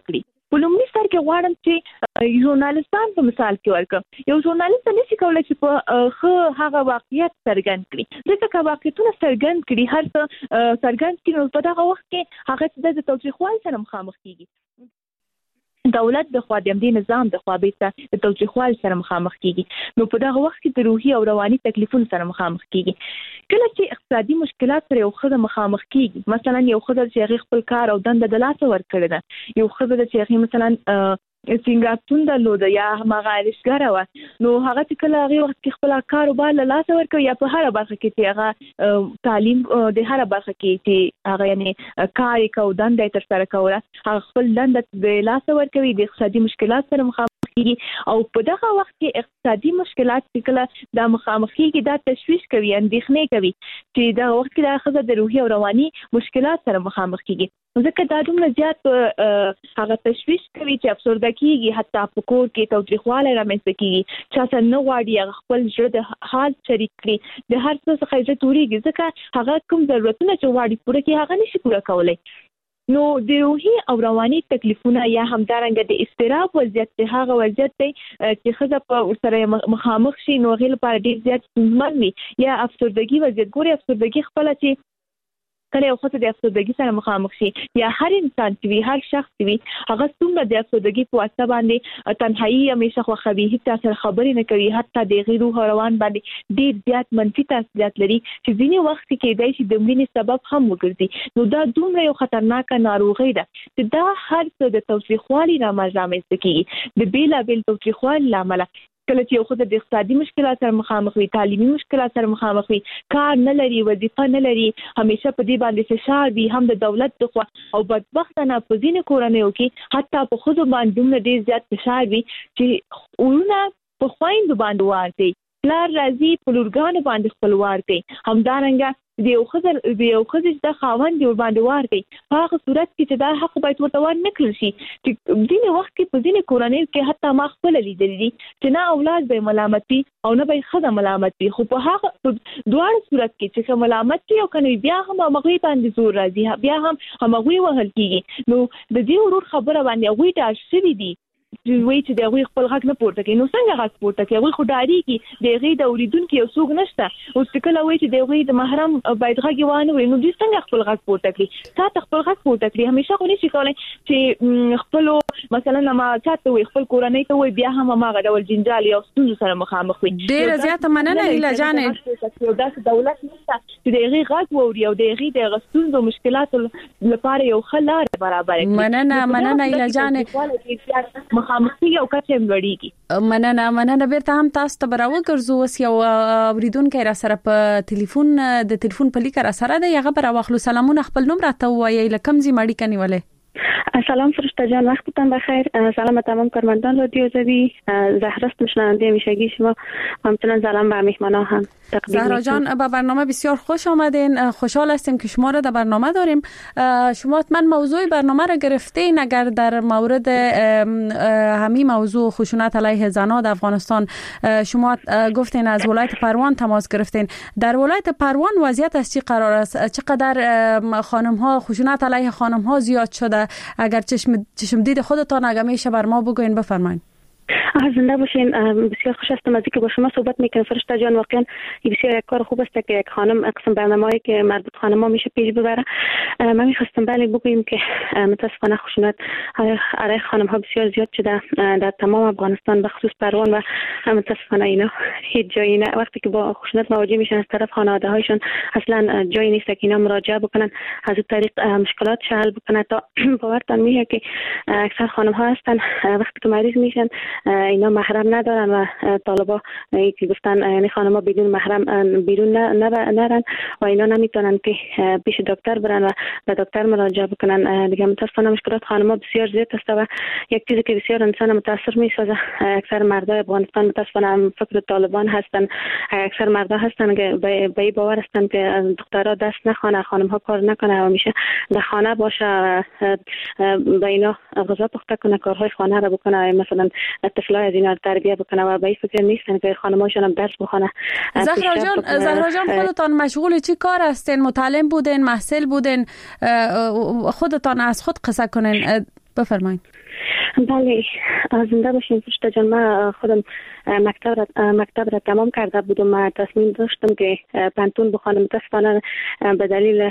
په لومړي سر کې غواړم چې ژورنالستان په مثال کې ورکړم. یو ژورنالست نشي کولای چې په خو هغه واقعیت څرګند کړي، ځکه چې واقعیتونه څرګند کړي هر څه څرګند کړي نو په دغه وخت کې هغه د توجیهوال سره مخامخ کیږي. دولت د خوا د امنیتي نظام د خوا به د توجیهوال سره مخامخ کیږي، نو په دغه وخت کې د روحي او رواني تکلیفونو سره مخامخ کیږي. کله چې اقتصادي مشکلات سره یو خدای مخامخ کیږي، مثلا یو خدای چې هغه خپل کار او دنده د لاس ورکړي ده، یو خدای چې هغه مثلا سنگاپور درلود یا هغه ارشګر و، نو هغه چې کله هغه وخت کې خپل کار او بال لاس ورکړي یا په هر برخه کې چې هغه تعلیم د هر برخه کې چې هغه یعنی کار کو دنده تر سره کوله، هغه خپل دنده د لاس ورکوي، د اقتصادي مشکلات سره مخامخ کیږي او په دغه وخت کې اقتصادي مشکلات چې کله د مخامخ کیږي دا تشویش کوي، اندېښنې کوي چې دا وخت کې د خزه د روحي او رواني مشکلات سره مخامخ کیږي. ځکه دا دومره زیات هغه تشویش کوي چې افسرده کیږي، حتی په کور کې توجیهواله رامنځته کیږي، چا څه نه غواړي خپل ژوند د حال شریک کړي، د هر څه څخه عزت وريږي، ځکه هغه کوم ضرورتونه چې غواړي پوره کړي هغه نشي پوره کولای. نو د روحي او رواني تکلیفونه یا همدارنګه د استراب وضعیت ته هغه وضعیت دی چې خزه په سره مخامخ شي نو غل په ډیر زیات ستونزمن وي، یا افسردګي وضعیت. ګوري افسردګي خپل چې کله یو خصوصي د افسردګي سره مخامخ شي یا هر انسان چې هر شخص وي هغه څومره د افسردګي په واسطه باندې تنهایی همیشه خوخوي، هیڅ څه خبرې نه کوي، حتی د غیر روح روان باندې ډیر زیات منفي تاثیرات لري چې ځینې وخت کې دای شي د مړینې سبب هم وګرځي. نو دا دومره یو خطرناک ناروغي ده چې دا هر څه د توفیقوالي رامنځته کیږي، د بیلابیل توفیقوالي لامل. کله چې یو خو د اقتصادي مشکلات سره مخامخ وي، تعلیمي مشکلات سره مخامخ وي، کار نه لري، وظیفه نه لري، همیشه په دې باندې فشار وي هم د دولت دغه، او بدبختانه په ځینې کورنیو کې حتی په خود باندې دومره ډیر زیات فشار وي چې ورونه په خويندو باندې ورته پلار راځي په لورګانو باندې خپل ورته، همدارنګه د یو خزر د یو خزر د خاوند دی باندې ورته. په هغه صورت کې چې دا حق باید ورته ور نکړل شي چې ځینې وخت کې په ځینې کورنیو کې حتی ما خپل لیدل دي چې نه اولاد به ملامت وي او نه به خزه ملامت وي، خو په هغه دوه صورت کې چې ملامت وي او کنه بیا هم هغه باندې زور راځي، بیا هم هغه وهل کیږي. نو د دې ورور خبره باندې هغه ته شوي دي وی چې د غوي خپل غږ نه پورته کوي، نو څنګه غږ پورته کوي؟ غوي خو ډاریږي د غي د اوریدونکو یو څوک نشته، او چې کله وی چې د غوي د محرم باید غږ وانه وي، نو دې څنګه خپل غږ پورته کوي؟ تا خپل غږ پورته کوي همیشه خو نشي کولای چې خپل مثلا ما چاته وي خپل کورنۍ ته وي بیا هم ما غډول جنجال یو ستونزه سره مخامخ وي. ډیر زیات مننه ایله جانې یو داسې دولت نشته چې د غي غږ ووري او د غي د غستون د مشکلات لپاره یو خلار برابر کړي. مننه مننه ایله جانې مخامخ یو مننه مننه بیرته هم تاسو ته براو ګرځو. اوس یو اوریدونکو را سره په ټلیفون د ټلیفون په لیک را سره دی، هغه برا واخلو. سلامونه، خپل نوم راته وایي، لکم زی ماړی کني ولې؟ سلام فرشته جان، وقتتان بخیر. سلام تمام کارمندان رادیو زوی. زهرا است شنونده همیشگی شما، همچنین سلام به مهمانان هم تقدیم زهرا جان به برنامه بسیار خوش آمدین. خوشحال هستیم که شما را در برنامه داریم. شما حتما موضوع برنامه را گرفتین. اگر در مورد همین موضوع خشونت علیه زنان در افغانستان شما گفتین از ولایت پروان تماس گرفتین، در ولایت پروان وضعیت از چی قرار است؟ چقدر خانم ها خشونت علیه خانم ها زیاد شده؟ اگر چشم چشم دید خودتان اگه میشه بر ما بگوین، بفرمایید. زنده باشین. بسیار خوش هستم از اینکه با شما صحبت میکنم فرشته جان. واقعا بسیار یک کار خوب است که یک خانم قسم برنامه‌ای که مربوط خانم‌ها میشه پیش ببره. من می‌خواستم بله بگویم که متاسفانه خشونت علیه خانم‌ها بسیار زیاد شده در تمام افغانستان، به خصوص پروان، و متاسفانه اینا هیچ جایی نه. وقتی که با خشونت مواجه میشن از طرف خانواده‌هایشون اصلا جایی نیست که اینا مراجعه بکنن، از اون طریق مشکلات حل بکنن. تا باورتان میاد که اکثر خانم‌ها هستن وقتی که مریض میشن اینا محرم ندارن و طالبا که گفتن یعنی خانم‌ها بدون محرم بیرون نرن و اینا نمیتونن که پیش دکتر برن و به دکتر مراجعه بکنن. دیگه متاسفانه مشکلات خانم‌ها بسیار زیاد است و یک چیزی که بسیار انسان متاثر میسازه، اکثر مردای افغانستان متاسفانه فکر طالبان هستن. اکثر مردا هستن که به این باور هستن که دخترها دست نخوانه، خانم‌ها کار نکنه و میشه در خانه باشه، به اینا غذا پخته کنه، کارهای خانه را بکنه، مثلا طفلای از اینا تربیت بکنه و به این فکر نیستن که خانم‌هاشون هم درس بخونه. زهرا جان زهرا جان خودتان مشغول چی کار هستین؟ متعلم بودین، محصل بودین؟ خودتان از خود قصه کنین، بفرمایید. بله زنده باشین فرشته جان. من خودم مکتب را مکتب را تمام کرده بودم. من تصمیم داشتم که پانتون بخوانم. متاسفانه به دلیل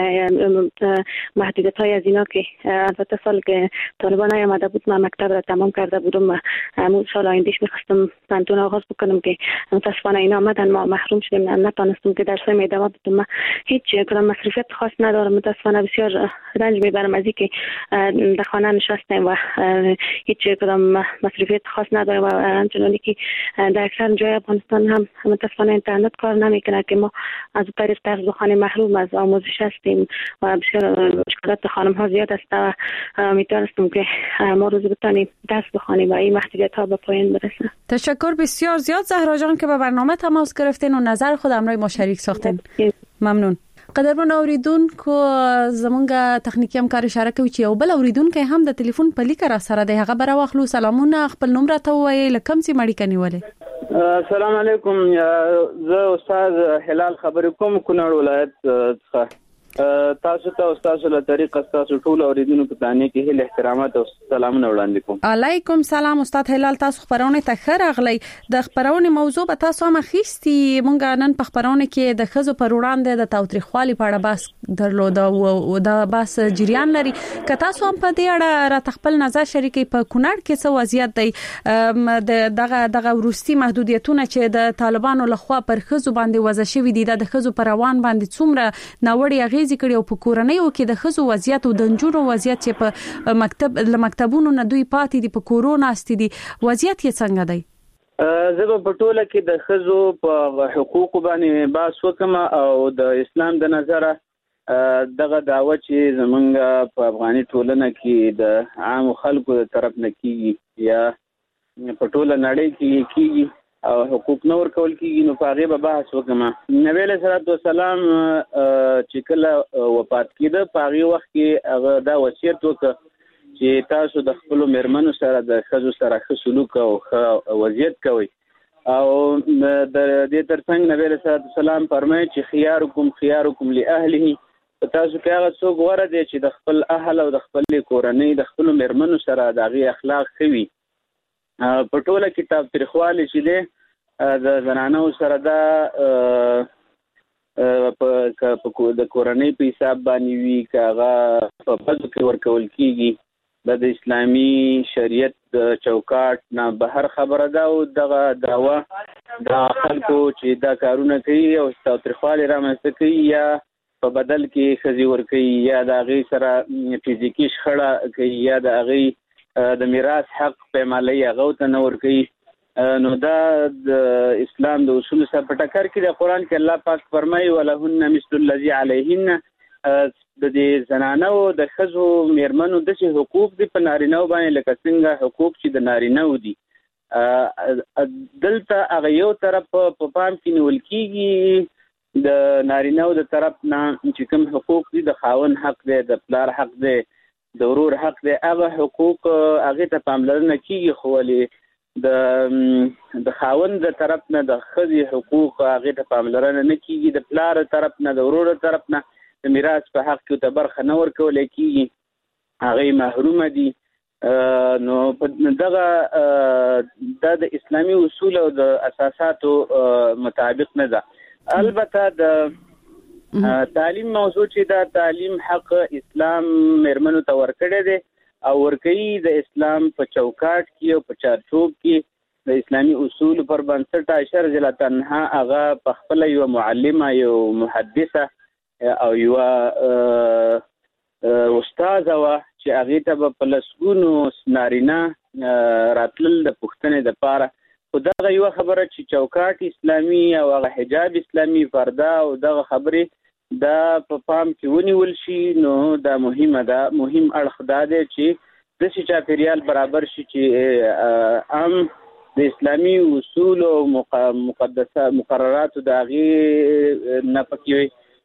محدودیت های از اینا که البته سال که طالبان آمده بود من مکتب را تمام کرده بودم. همون سال آیندهش میخواستم پانتون آغاز بکنم که متاسفانه اینا آمدن، ما محروم شدیم، نتونستم که درس می ادامه بدم. من هیچ کدام مصرفیت خاص ندارم. متاسفانه بسیار رنج میبرم از اینکه در خانه نشستم و هیچ کدام مصرفیت خاص ندارم و همچنانی که در اکثر جای افغانستان هم متاسفانه اینترنت کار نمیکنه که ما از طریق درس بخوانیم محروم از آموزش هستیم و بسیار مشکلات خانم ها زیاد است و میتونستم که ما روز بتانیم درس بخوانیم و این محدودیت ها به پایان برسه. تشکر بسیار زیاد زهرا جان که به برنامه تماس گرفتین و نظر خود همراه ما شریک ساختین. ممنون. قدرمن اوریدونکو زمونږ تخنیکی همکار اشاره کوي چې یو بل اوریدونکو هم د ټلیفون په لیک را سره دی. هغه بر واخلو. سلامونه، خپل نوم راته وایي، لکم سي مړی کني ولې. السلام علیکم، زه استاد هلال خبرې کوم، کونړ ولایت څخه. تاسو ته استاد له طریقه تاسو ټول اوریدونکو ته نه کې هله احترامات او سلامونه وړاندې کوم. علیکم سلام استاد هلال، تاسو خبرونه ته خیر اغلی. د خبرونه موضوع به تاسو هم خېستی. مونږ نن په خبرونه کې د خزو پر وړاندې د تاوتریخوالي په اړه بحث درلود او د بحث جریان لري. که تاسو هم په دې اړه را تخپل نظر شریکي، په کونړ کې څه وضعیت دی؟ د دغه دغه ورستي محدودیتونه چې د طالبانو لخوا پر خزو باندې وضع شوی دي، د خزو پر روان باندې څومره ناوړي ذکر او په کورنیو کې د خزو وضعیت او د نجونو وضعیت چې په مکتب له مکتبونو نه دوی پاتې دي، په کورونا است دي، وضعیت یې څنګه دی؟ زه په ټوله کې د خزو په حقوق باندې بحث وکم او د اسلام د نظره دغه دعوه چې زمونږ په افغاني ټولنه کې د عام خلکو د طرف نه کیږي یا په ټوله نړۍ کې کیږي او حقوق نور کول کیږي، نو په هغه به بحث وکم. نبی له صلوات و سلام چې کله وفات کیده په هغه وخت کې هغه دا وصیت وکړ چې تاسو د خپل مرمنو سره د خزو سره ښه سلوک او ښه وضعیت کوئ. او د دې ترڅنګ نبی له صلوات و سلام فرمایي چې خيارکم خيارکم لاهله، تاسو کې هغه څوک غوره دی چې د خپل اهل او د خپل کورنۍ د خپل مرمنو سره د هغه اخلاق کوي. په ټوله کې تاوتریخوالی چې دی د زنانو سره دا په د کورنۍ په حساب باندې وي، که هغه په بدو کې ورکول کېږي، د اسلامي شریعت چوکاټ نه بهر خبره ده او دغه دعوه د خلکو چې دا کارونه کوي او تاوتریخوالی رامنځته کوي یا په بدل کې ښځې ورکوي یا د هغې سره فزیکي شخړه کوي یا د هغې د میراث حق پیمالي هغه ته نه ورکوي، نو دا د اسلام د اصول سره په ټکر کې د قرآن کې الله پاک فرمایي ولهن مثل الذي عليهن. د دې زنانو د ښځو میرمنو داسې حقوق دي په نارینهو باندې لکه څنګه حقوق چې د نارینهو دي. دلته هغه یو طرف په پام کې نیول کېږي د نارینهو د طرف نه چې کوم حقوق دي، د خاوند حق دی، د پلار حق دی، د ورور حق دی، هغه حقوق هغه ته پاملرنه کیږي، خو ولې د د خاوند د طرف نه د ښځې حقوق هغه ته پاملرنه نه کیږي، د پلار طرف نه د ورور طرف نه د میراث په حق کې ته برخه نه ورکول کیږي، هغه محروم دي. نو دغه د اسلامي اصول او د اساساتو مطابق نه ده. البته د تعلیم موضوع چې دا تعلیم حق اسلام مرمنو ته ورکړی دی او ورکوي د اسلام په چوکاټ کې او په چارچوب کې د اسلامي اصول پر بنسټ. عائشہ رضی الله عنها هغه په خپل یو معلمه یو محدثه او یو استاد وا چې هغه ته په لسګونو نارینه راتلل د پښتنې د پاره. خو دغه یو خبره چې چوکاټ اسلامي او هغه حجاب اسلامي پرده او دغه خبره دا په پام کې ونیول شي، نو دا مهمه ده. مهم اړخ دا دی چې داسې چاپیریال برابر شي چې عام د اسلامي اصول او مقدسه مقرراتو د هغې نه پکې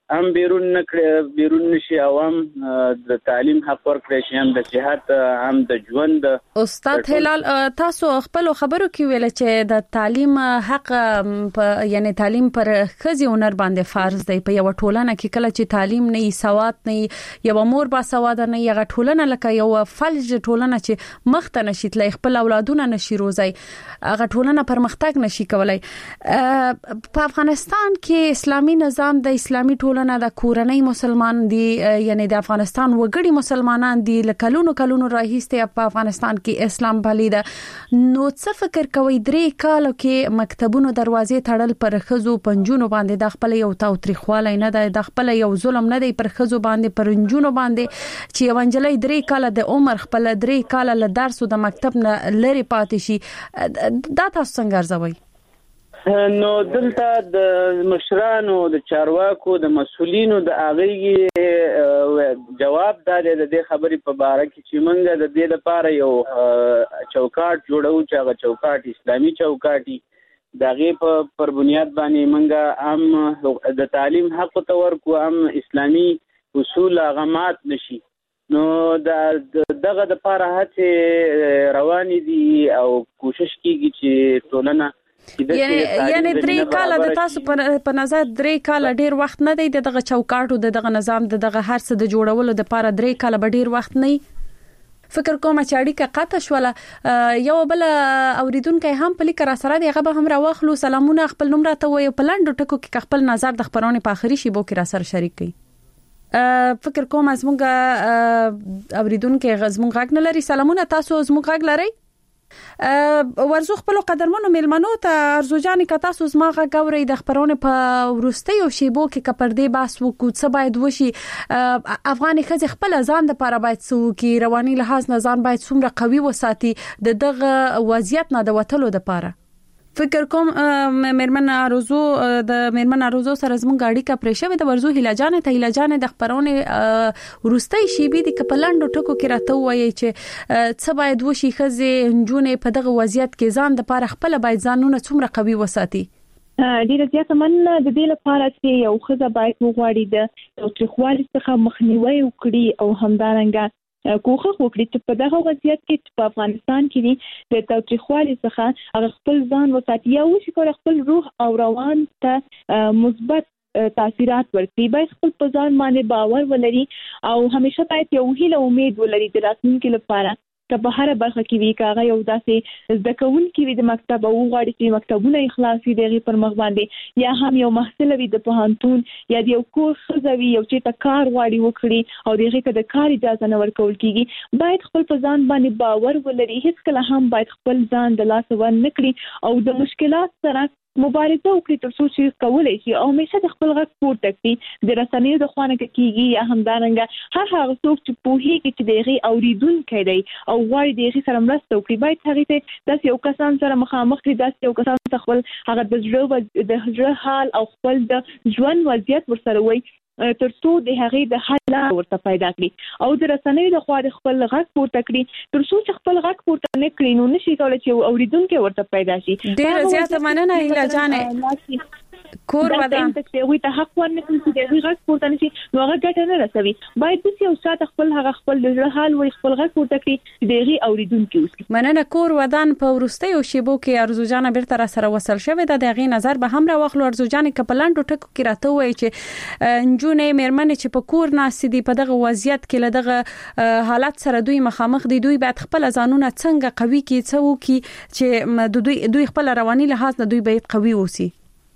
هم بیرون نکړي بیرون نشي او هم د تعلیم حق ورکړي شي هم د صحت هم د ژوند. استاد هلال تاسو خپل خبرو کې ویل چې د تعلیم حق یعنی تعلیم پر خزي هنر باندې فرض دی په یو ټولنه کې کله چې تعلیم نه سواد نه یو مور با سواد نه یو ټولنه لکه یو فلج ټولنه چې مخته نشي تل خپل اولادونه نشي روزي هغه ټولنه پرمختګ نشي کولای. په افغانستان کې اسلامي نظام د اسلامي ټولنه د کورنۍ مسلمان دي یعنی د افغانستان وګړي مسلمانان دي لکلونو کلونو راهیسته په افغانستان کې اسلام پالي ده. نو څه فکر کوي درې کالو کې مکتبونو دروازې تړل پر خزو پنجونو باندې د خپل یو تاوتریخواله نه ده د خپل یو ظلم نه دی پر خزو باندې پرنجونو باندې چې اونجلې درې کاله د عمر خپل درې کاله ل درس او د مکتب نه لري پاتې شي دا تاسو څنګه ارزوي؟ نو دلته د مشرانو د چارواکو د مسولینو د اغیږي جواب دا دی د دې خبرې په باره کې چې موږ د دې لپاره یو چوکاټ جوړو چې هغه چوکاټ اسلامي چوکاټي دغه په پر بنیاد باندې موږ هم د تعلیم حق ته ورکو هم اسلامي اصول غمات نشي. نو دغه د لپاره هڅه روانې دي او کوشش کیږي چې ټولنه یعنی یعنی درې کاله د تاسو په نظر درې کاله ډیر وخت نه دی دغه چوکاټ او دغه نظام دغه هر څه د جوړولو د لپاره درې کاله به ډیر وخت نه فکر کوم چې اړیکه قطع شوله. یو بل اوریدونکو هم په لیک را سره دی هغه به هم راوخلو. سلامونه خپل نوم راته وایي په لاندو ټکو کې خپل نظر د خبرونه په اخري شی بو کې را سره شریک کړئ. فکر کوم از مونږه اوریدونکو غزمون غږ نه لري. سلامونه تاسو زموږ غږ لري؟ ورزو خپل قدرمنو ملمنو ته ارزوجانې که تاسو زما غږ اورئ د خبرونه په وروستیو شیبو کې که پر دې بحث وکړو څه باید وشي افغاني ښځې خپل ځان دپاره باید څه وکړي رواني لحاظ نه ځان باید څومره قوي وساتي د دغه وضعیت نه د وتلو دپاره. فکر کوم مېرمن اروزو د مېرمن اروزو سره زموږ اړیکه پرې شوې د ورزو هیلاجانې ته هیلاجانې د خبرونه ورستۍ شیبې د کپلانډو ټکو کې راته وایي چې څه باید وشي ښځې نجونې په دغه وضعیت کې ځان د لپاره خپل باید ځانونه څومره قوي وساتي. ډیره زیاته مننه د دې لپاره چې یو ښځه باید وغواړي د تاوتریخوالي څخه مخنیوي وکړي او همدارنګه کوښښ وکړي چې په دغه وضعیت کې په افغانستان کې د تاوتریخوالي څخه هغه خپل ځان وساتي او شي کول خپل روح او روان ته مثبت تاثیرات ورکړي. باید خپل په ځان باندې باور ولري او همیشه باید یو هیله امید ولري د راتلونکي لپاره که په هر برخه کې وی کاغه یو داسې زده کوونکي وي د مکتب او غواړي چې مکتبونه اخلاصي دغه پر مخ باندې یا هم یو محصل وي د پوهنتون یا د یو کور خزوي یو چې تا کار غواړي وکړي او دغه کې د کار اجازه نه ورکول کیږي باید خپل په ځان باندې باور ولري. هیڅ کله هم باید خپل ځان د لاس ور نه کړي او د مشکلات سره مبارزه وکړي تر څو چې کولای شي او همیشه د خپل غږ پورته کړي د رسنیو د خوانه کېږي یا همدارنګه هر هغه څوک چې پوهیږي چې دغه اوریدونکو دی او غواړي دغه سره مرسته وکړي باید هغه ته داسې یو کسان سره مخامخ کړي داسې یو کسان ته خپل هغه د ژوند د ژوند حال او خپل د ژوند وضعیت ورسره وي تر څو د هغه د حل ورته پیدا کړي او د رسنیو د خوا د خپل غږ پورته کړي تر څو چې خپل غږ پورته نه کړي نو نشي کولای چې اوریدونکو ورته پیدا شي. ډیر زیاته مننه هیله جانې کور ودان ته وي ته حق ورنکړي چې دغه غږ پورته نشي نو هغه ګټه نه رسوي. باید چې یو ساعت خپل هغه خپل د حال وي خپل غږ پورته کړي دغه اوریدونکو اوسي. مننه کور ودان په ورستیو شیبو کې ارزوجانه بیرته را سره وصل شوې ده دغه نظر به هم را واخلو. ارزوجانه کپلانډو ټکو کې راته وایي چې نجونې مېرمنې چې په کور ناست دي په دغه وضعیت کې له دغه حالت سره دوی مخامخ دي دوی باید خپل ځانونه څنګه قوي کړي څو کې چې دوی دوی خپل رواني لحاظ نه دوی باید قوي اوسي.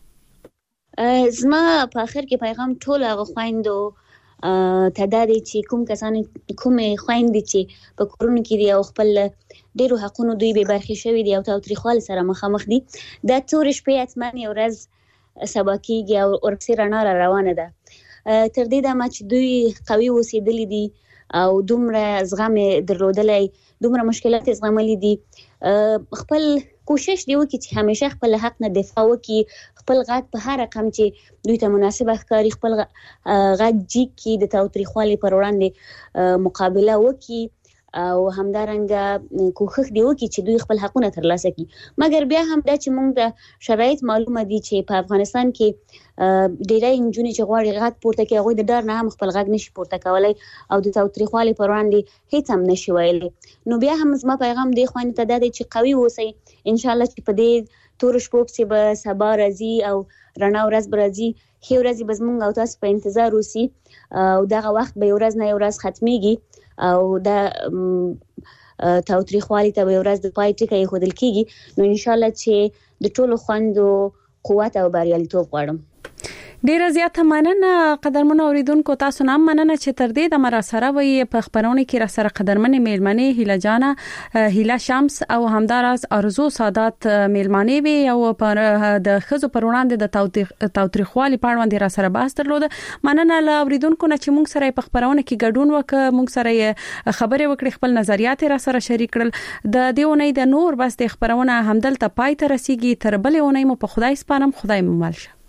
زما په اخر کې پیغام ټول هغه خويندو تداري چې کوم کسان کومې خويندې چې په کورونو کې دي او خپل ډیرو حقونو دوی به برخه شوي دي او تاوتریخوالي سره مخامخ دي دا تورې شپې اتمنې ورځ سبا کېږي او ورپسې رڼا را روانه ده. تر دې دمه چې دوی قوي اوسېدلي دي او دومره زغم درلودلی دومره مشکلات زغملي دي خپل کوشش دی وکړي چې همیشه خپل حق نه دفاع وکړي خپل غږ په هر رقم چې دوی ته مناسبه ښکاري خپل غږ جیک کې د تاوتریخوالي پر وړاندې مقابله وکړي او همدارنګه کوښښ دی وکړي چې دوی خپل حقونه ترلاسه کړي. مګر بیا هم دا چې موږ د شرایط معلومه دي چې په افغانستان کې ډېری نجونې چې غواړي غږ پورته کړي هغوی د ډار نه هم خپل غږ نشي پورته کولی او د تاوتریخوالي پر وړاندې هیڅ هم نشي ویلی. نو بیا هم زما پیغام دې خوانې ته دا دی چې قوي اوسئ، انشاءالله چې په دې تورو شپو پسې به سبا راځي او رڼا ورځ به راځي، ښې ورځې به زموږ او تاسو په انتظار اوسي او دغه وخت به یو ورځ نه یو ورځ ختمیږي او دا تاوتریخوالي ته به یو ورځ د پای ټکی ایښودل کېږي. نو انشاءالله چې د ټولو خویندو قوت او بریالیتوب غواړم. ډیره زیاته مننه قدرمن اوریدونکو، تاسو نام مننه چې تر دې د مرا سره وي په خبرونه کې را سره قدرمن میلمنې هیله جانه هیله شمس او همدارس ارزو سادات میلمنې وي او پر د خزو پر وړاندې د تاوتریخوالي په اړه را سره بحث درلود. مننه له اوریدونکو نه چې موږ سره په خبرونه کې ګډون وکړ، موږ سره خبرې وکړې، خپل نظریات را سره شریک کړل. د دې ونې د نور بس د خبرونه همدلته پای ته رسیدي. تر بلې ونې مو په خدای سپارم، خدای مو مل شه.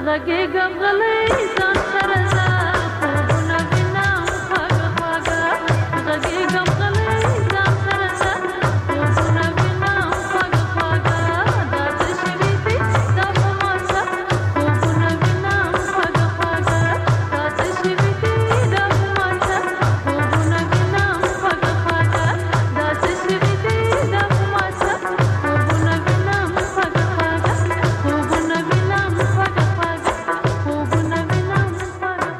غږېږم غلی ځان سره زه خوبونه وینم خوږه خوږه غږېږم غلی ځان سره زه خوبونه وینم خوږه خوږه دا څه شوي دي دا په ما څه خوبونه وینم خوږه خوږه دا څه شوي دي دا په ما څه خوبونه وینم خوږه خوږه دا څه شوي دي دا په ما څه خوبونه وینم خوږه خوږه خوبونه وینم خوږه خوږه خوبونه وینم خوږه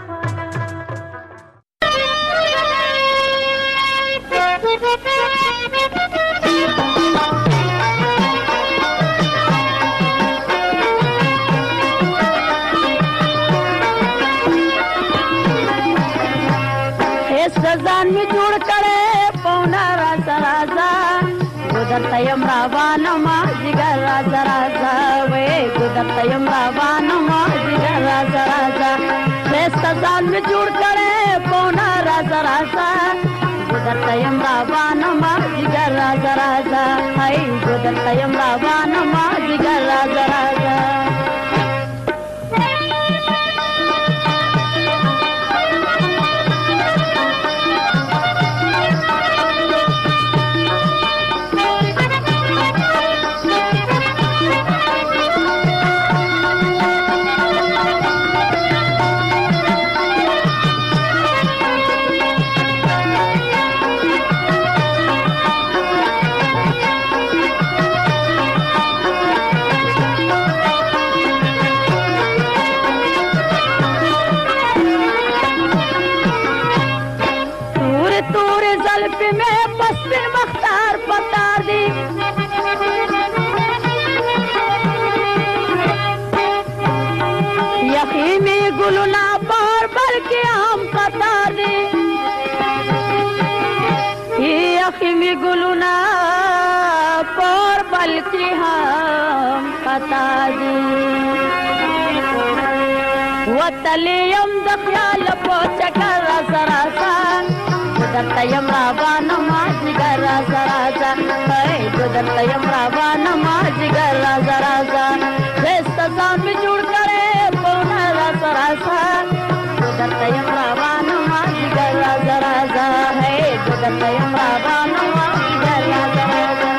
ځان می جوړ کړي پونا راځه راځه ګدرته یم روانه ما جګر راځه راځه وې ګدرته یم روانه ما جګر راځه راځه ځان می جوړ کړي پونا راځه راځه ګدرته یم روانه ما جګر راځه راځه هاي ګدرته یم روانه ما جګر راځه راځه می ګلونا پر بلکی هم پتا دی وتلیم د خیال په چکر زرا سا ګدرته یم روانه ما جګر زرا سا هي ګدرته یم روانه ما جګر زرا سا دست ځان می جوړ کړي په نظر زرا سا ګدرته یم روانه ما جګر زرا سا هي ګدرته یم روانه ما جګر زرا سا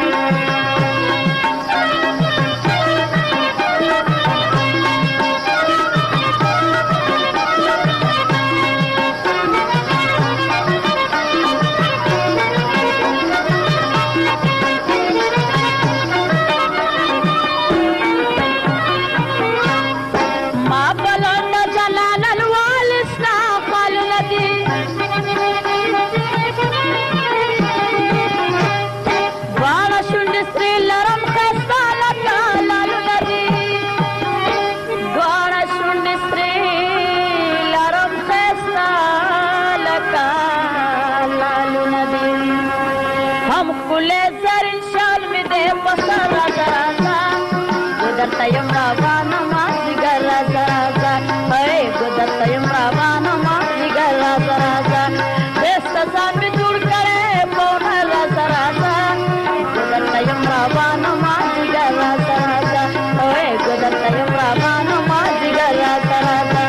یم روانه ما جګر راځه هي ګدرته یم روانه ما جګر راځه دست ځان می جوړ کړي په نظر راځه ګدرته یم روانه ما جګر راځه هي ګدرته یم روانه ما جګر راځه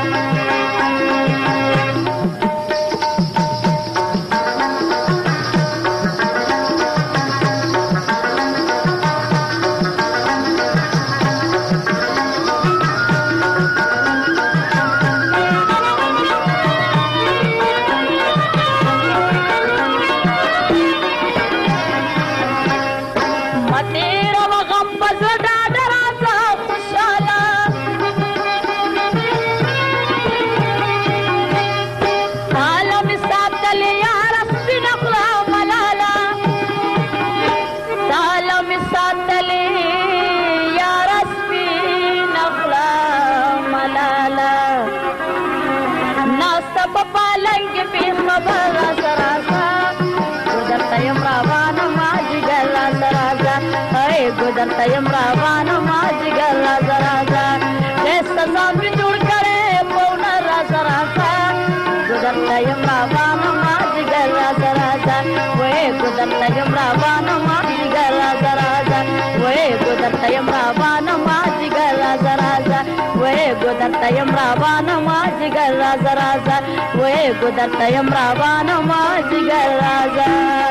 ګدرته یم روانه ما جګر راځه راځه دست ځان می جوړ کړي په نظر راځه ګدرته یم روانه ما جګر راځه راځه وې ګدرته یم روانه ما جګر راځه راځه وې ګدرته یم روانه ما جګر راځه راځه وې ګودر ته یم روانه ما جګر رازه رازه وې ګودر ته یم روانه ما جګر رازه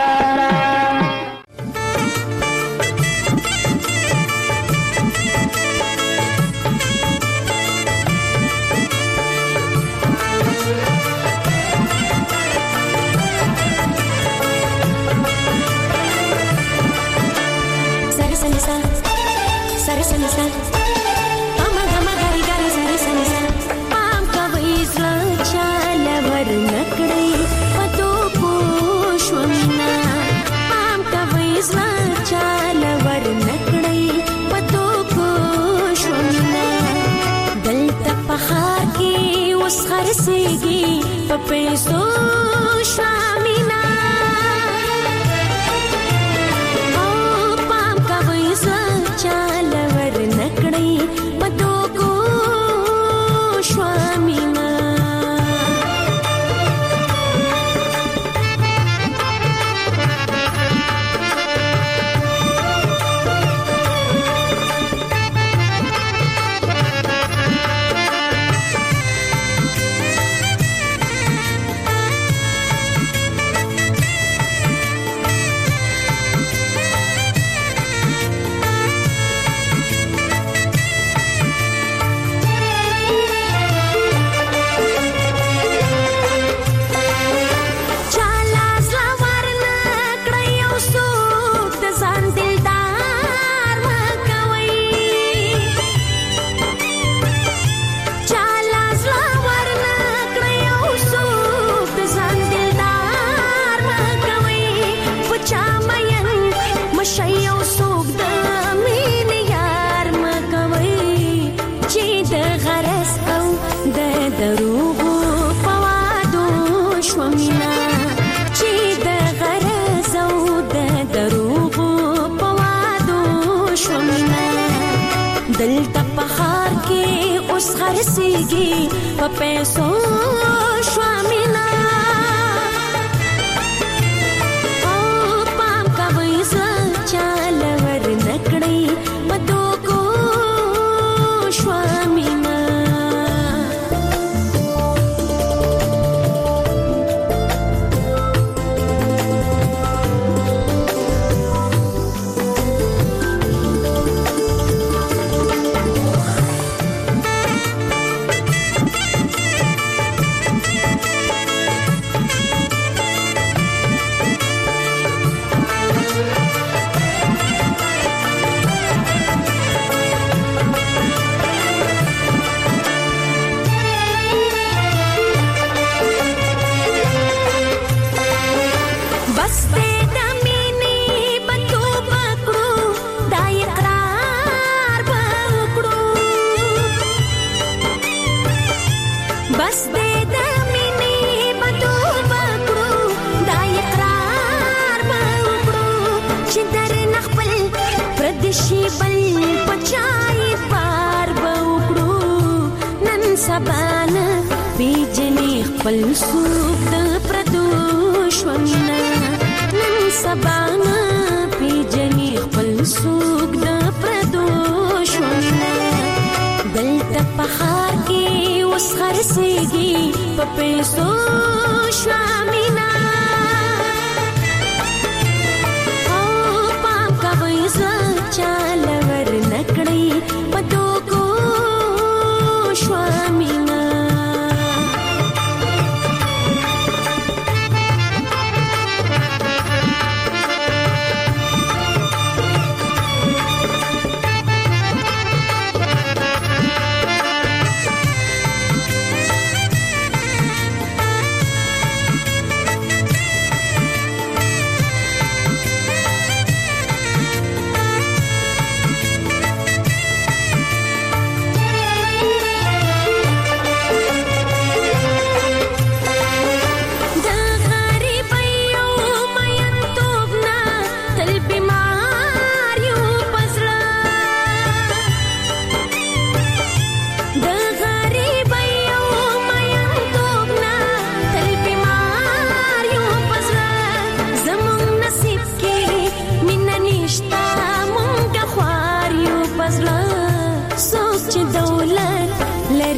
خرسيږي په پیسو شامینا او پام کوي ځل ور نکړی په دوکو شامینا دلته په خار کې اوس خرسيږي په پیسو شوامینا او پام کوي ځل ور نکړی په دوکو شوامینا خپل سوق د پردوش ومینا نن سبانا پیجنی خپل سوق د پردوش ومینا دلته په خار کې اوس خرسيږي په پیسو شوامینا او پام کوي ځل ور نکړی په دوکو شوامینا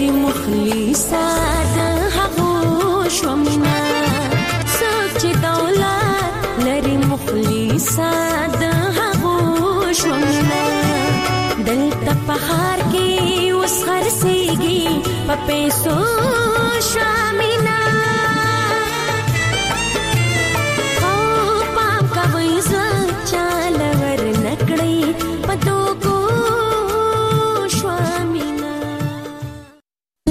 لري مخلصه د هغو شومنا سوچ دولت لري مخلصه د هغو شومنا دلته په هر کې اوس خرڅيږي په پیسو شا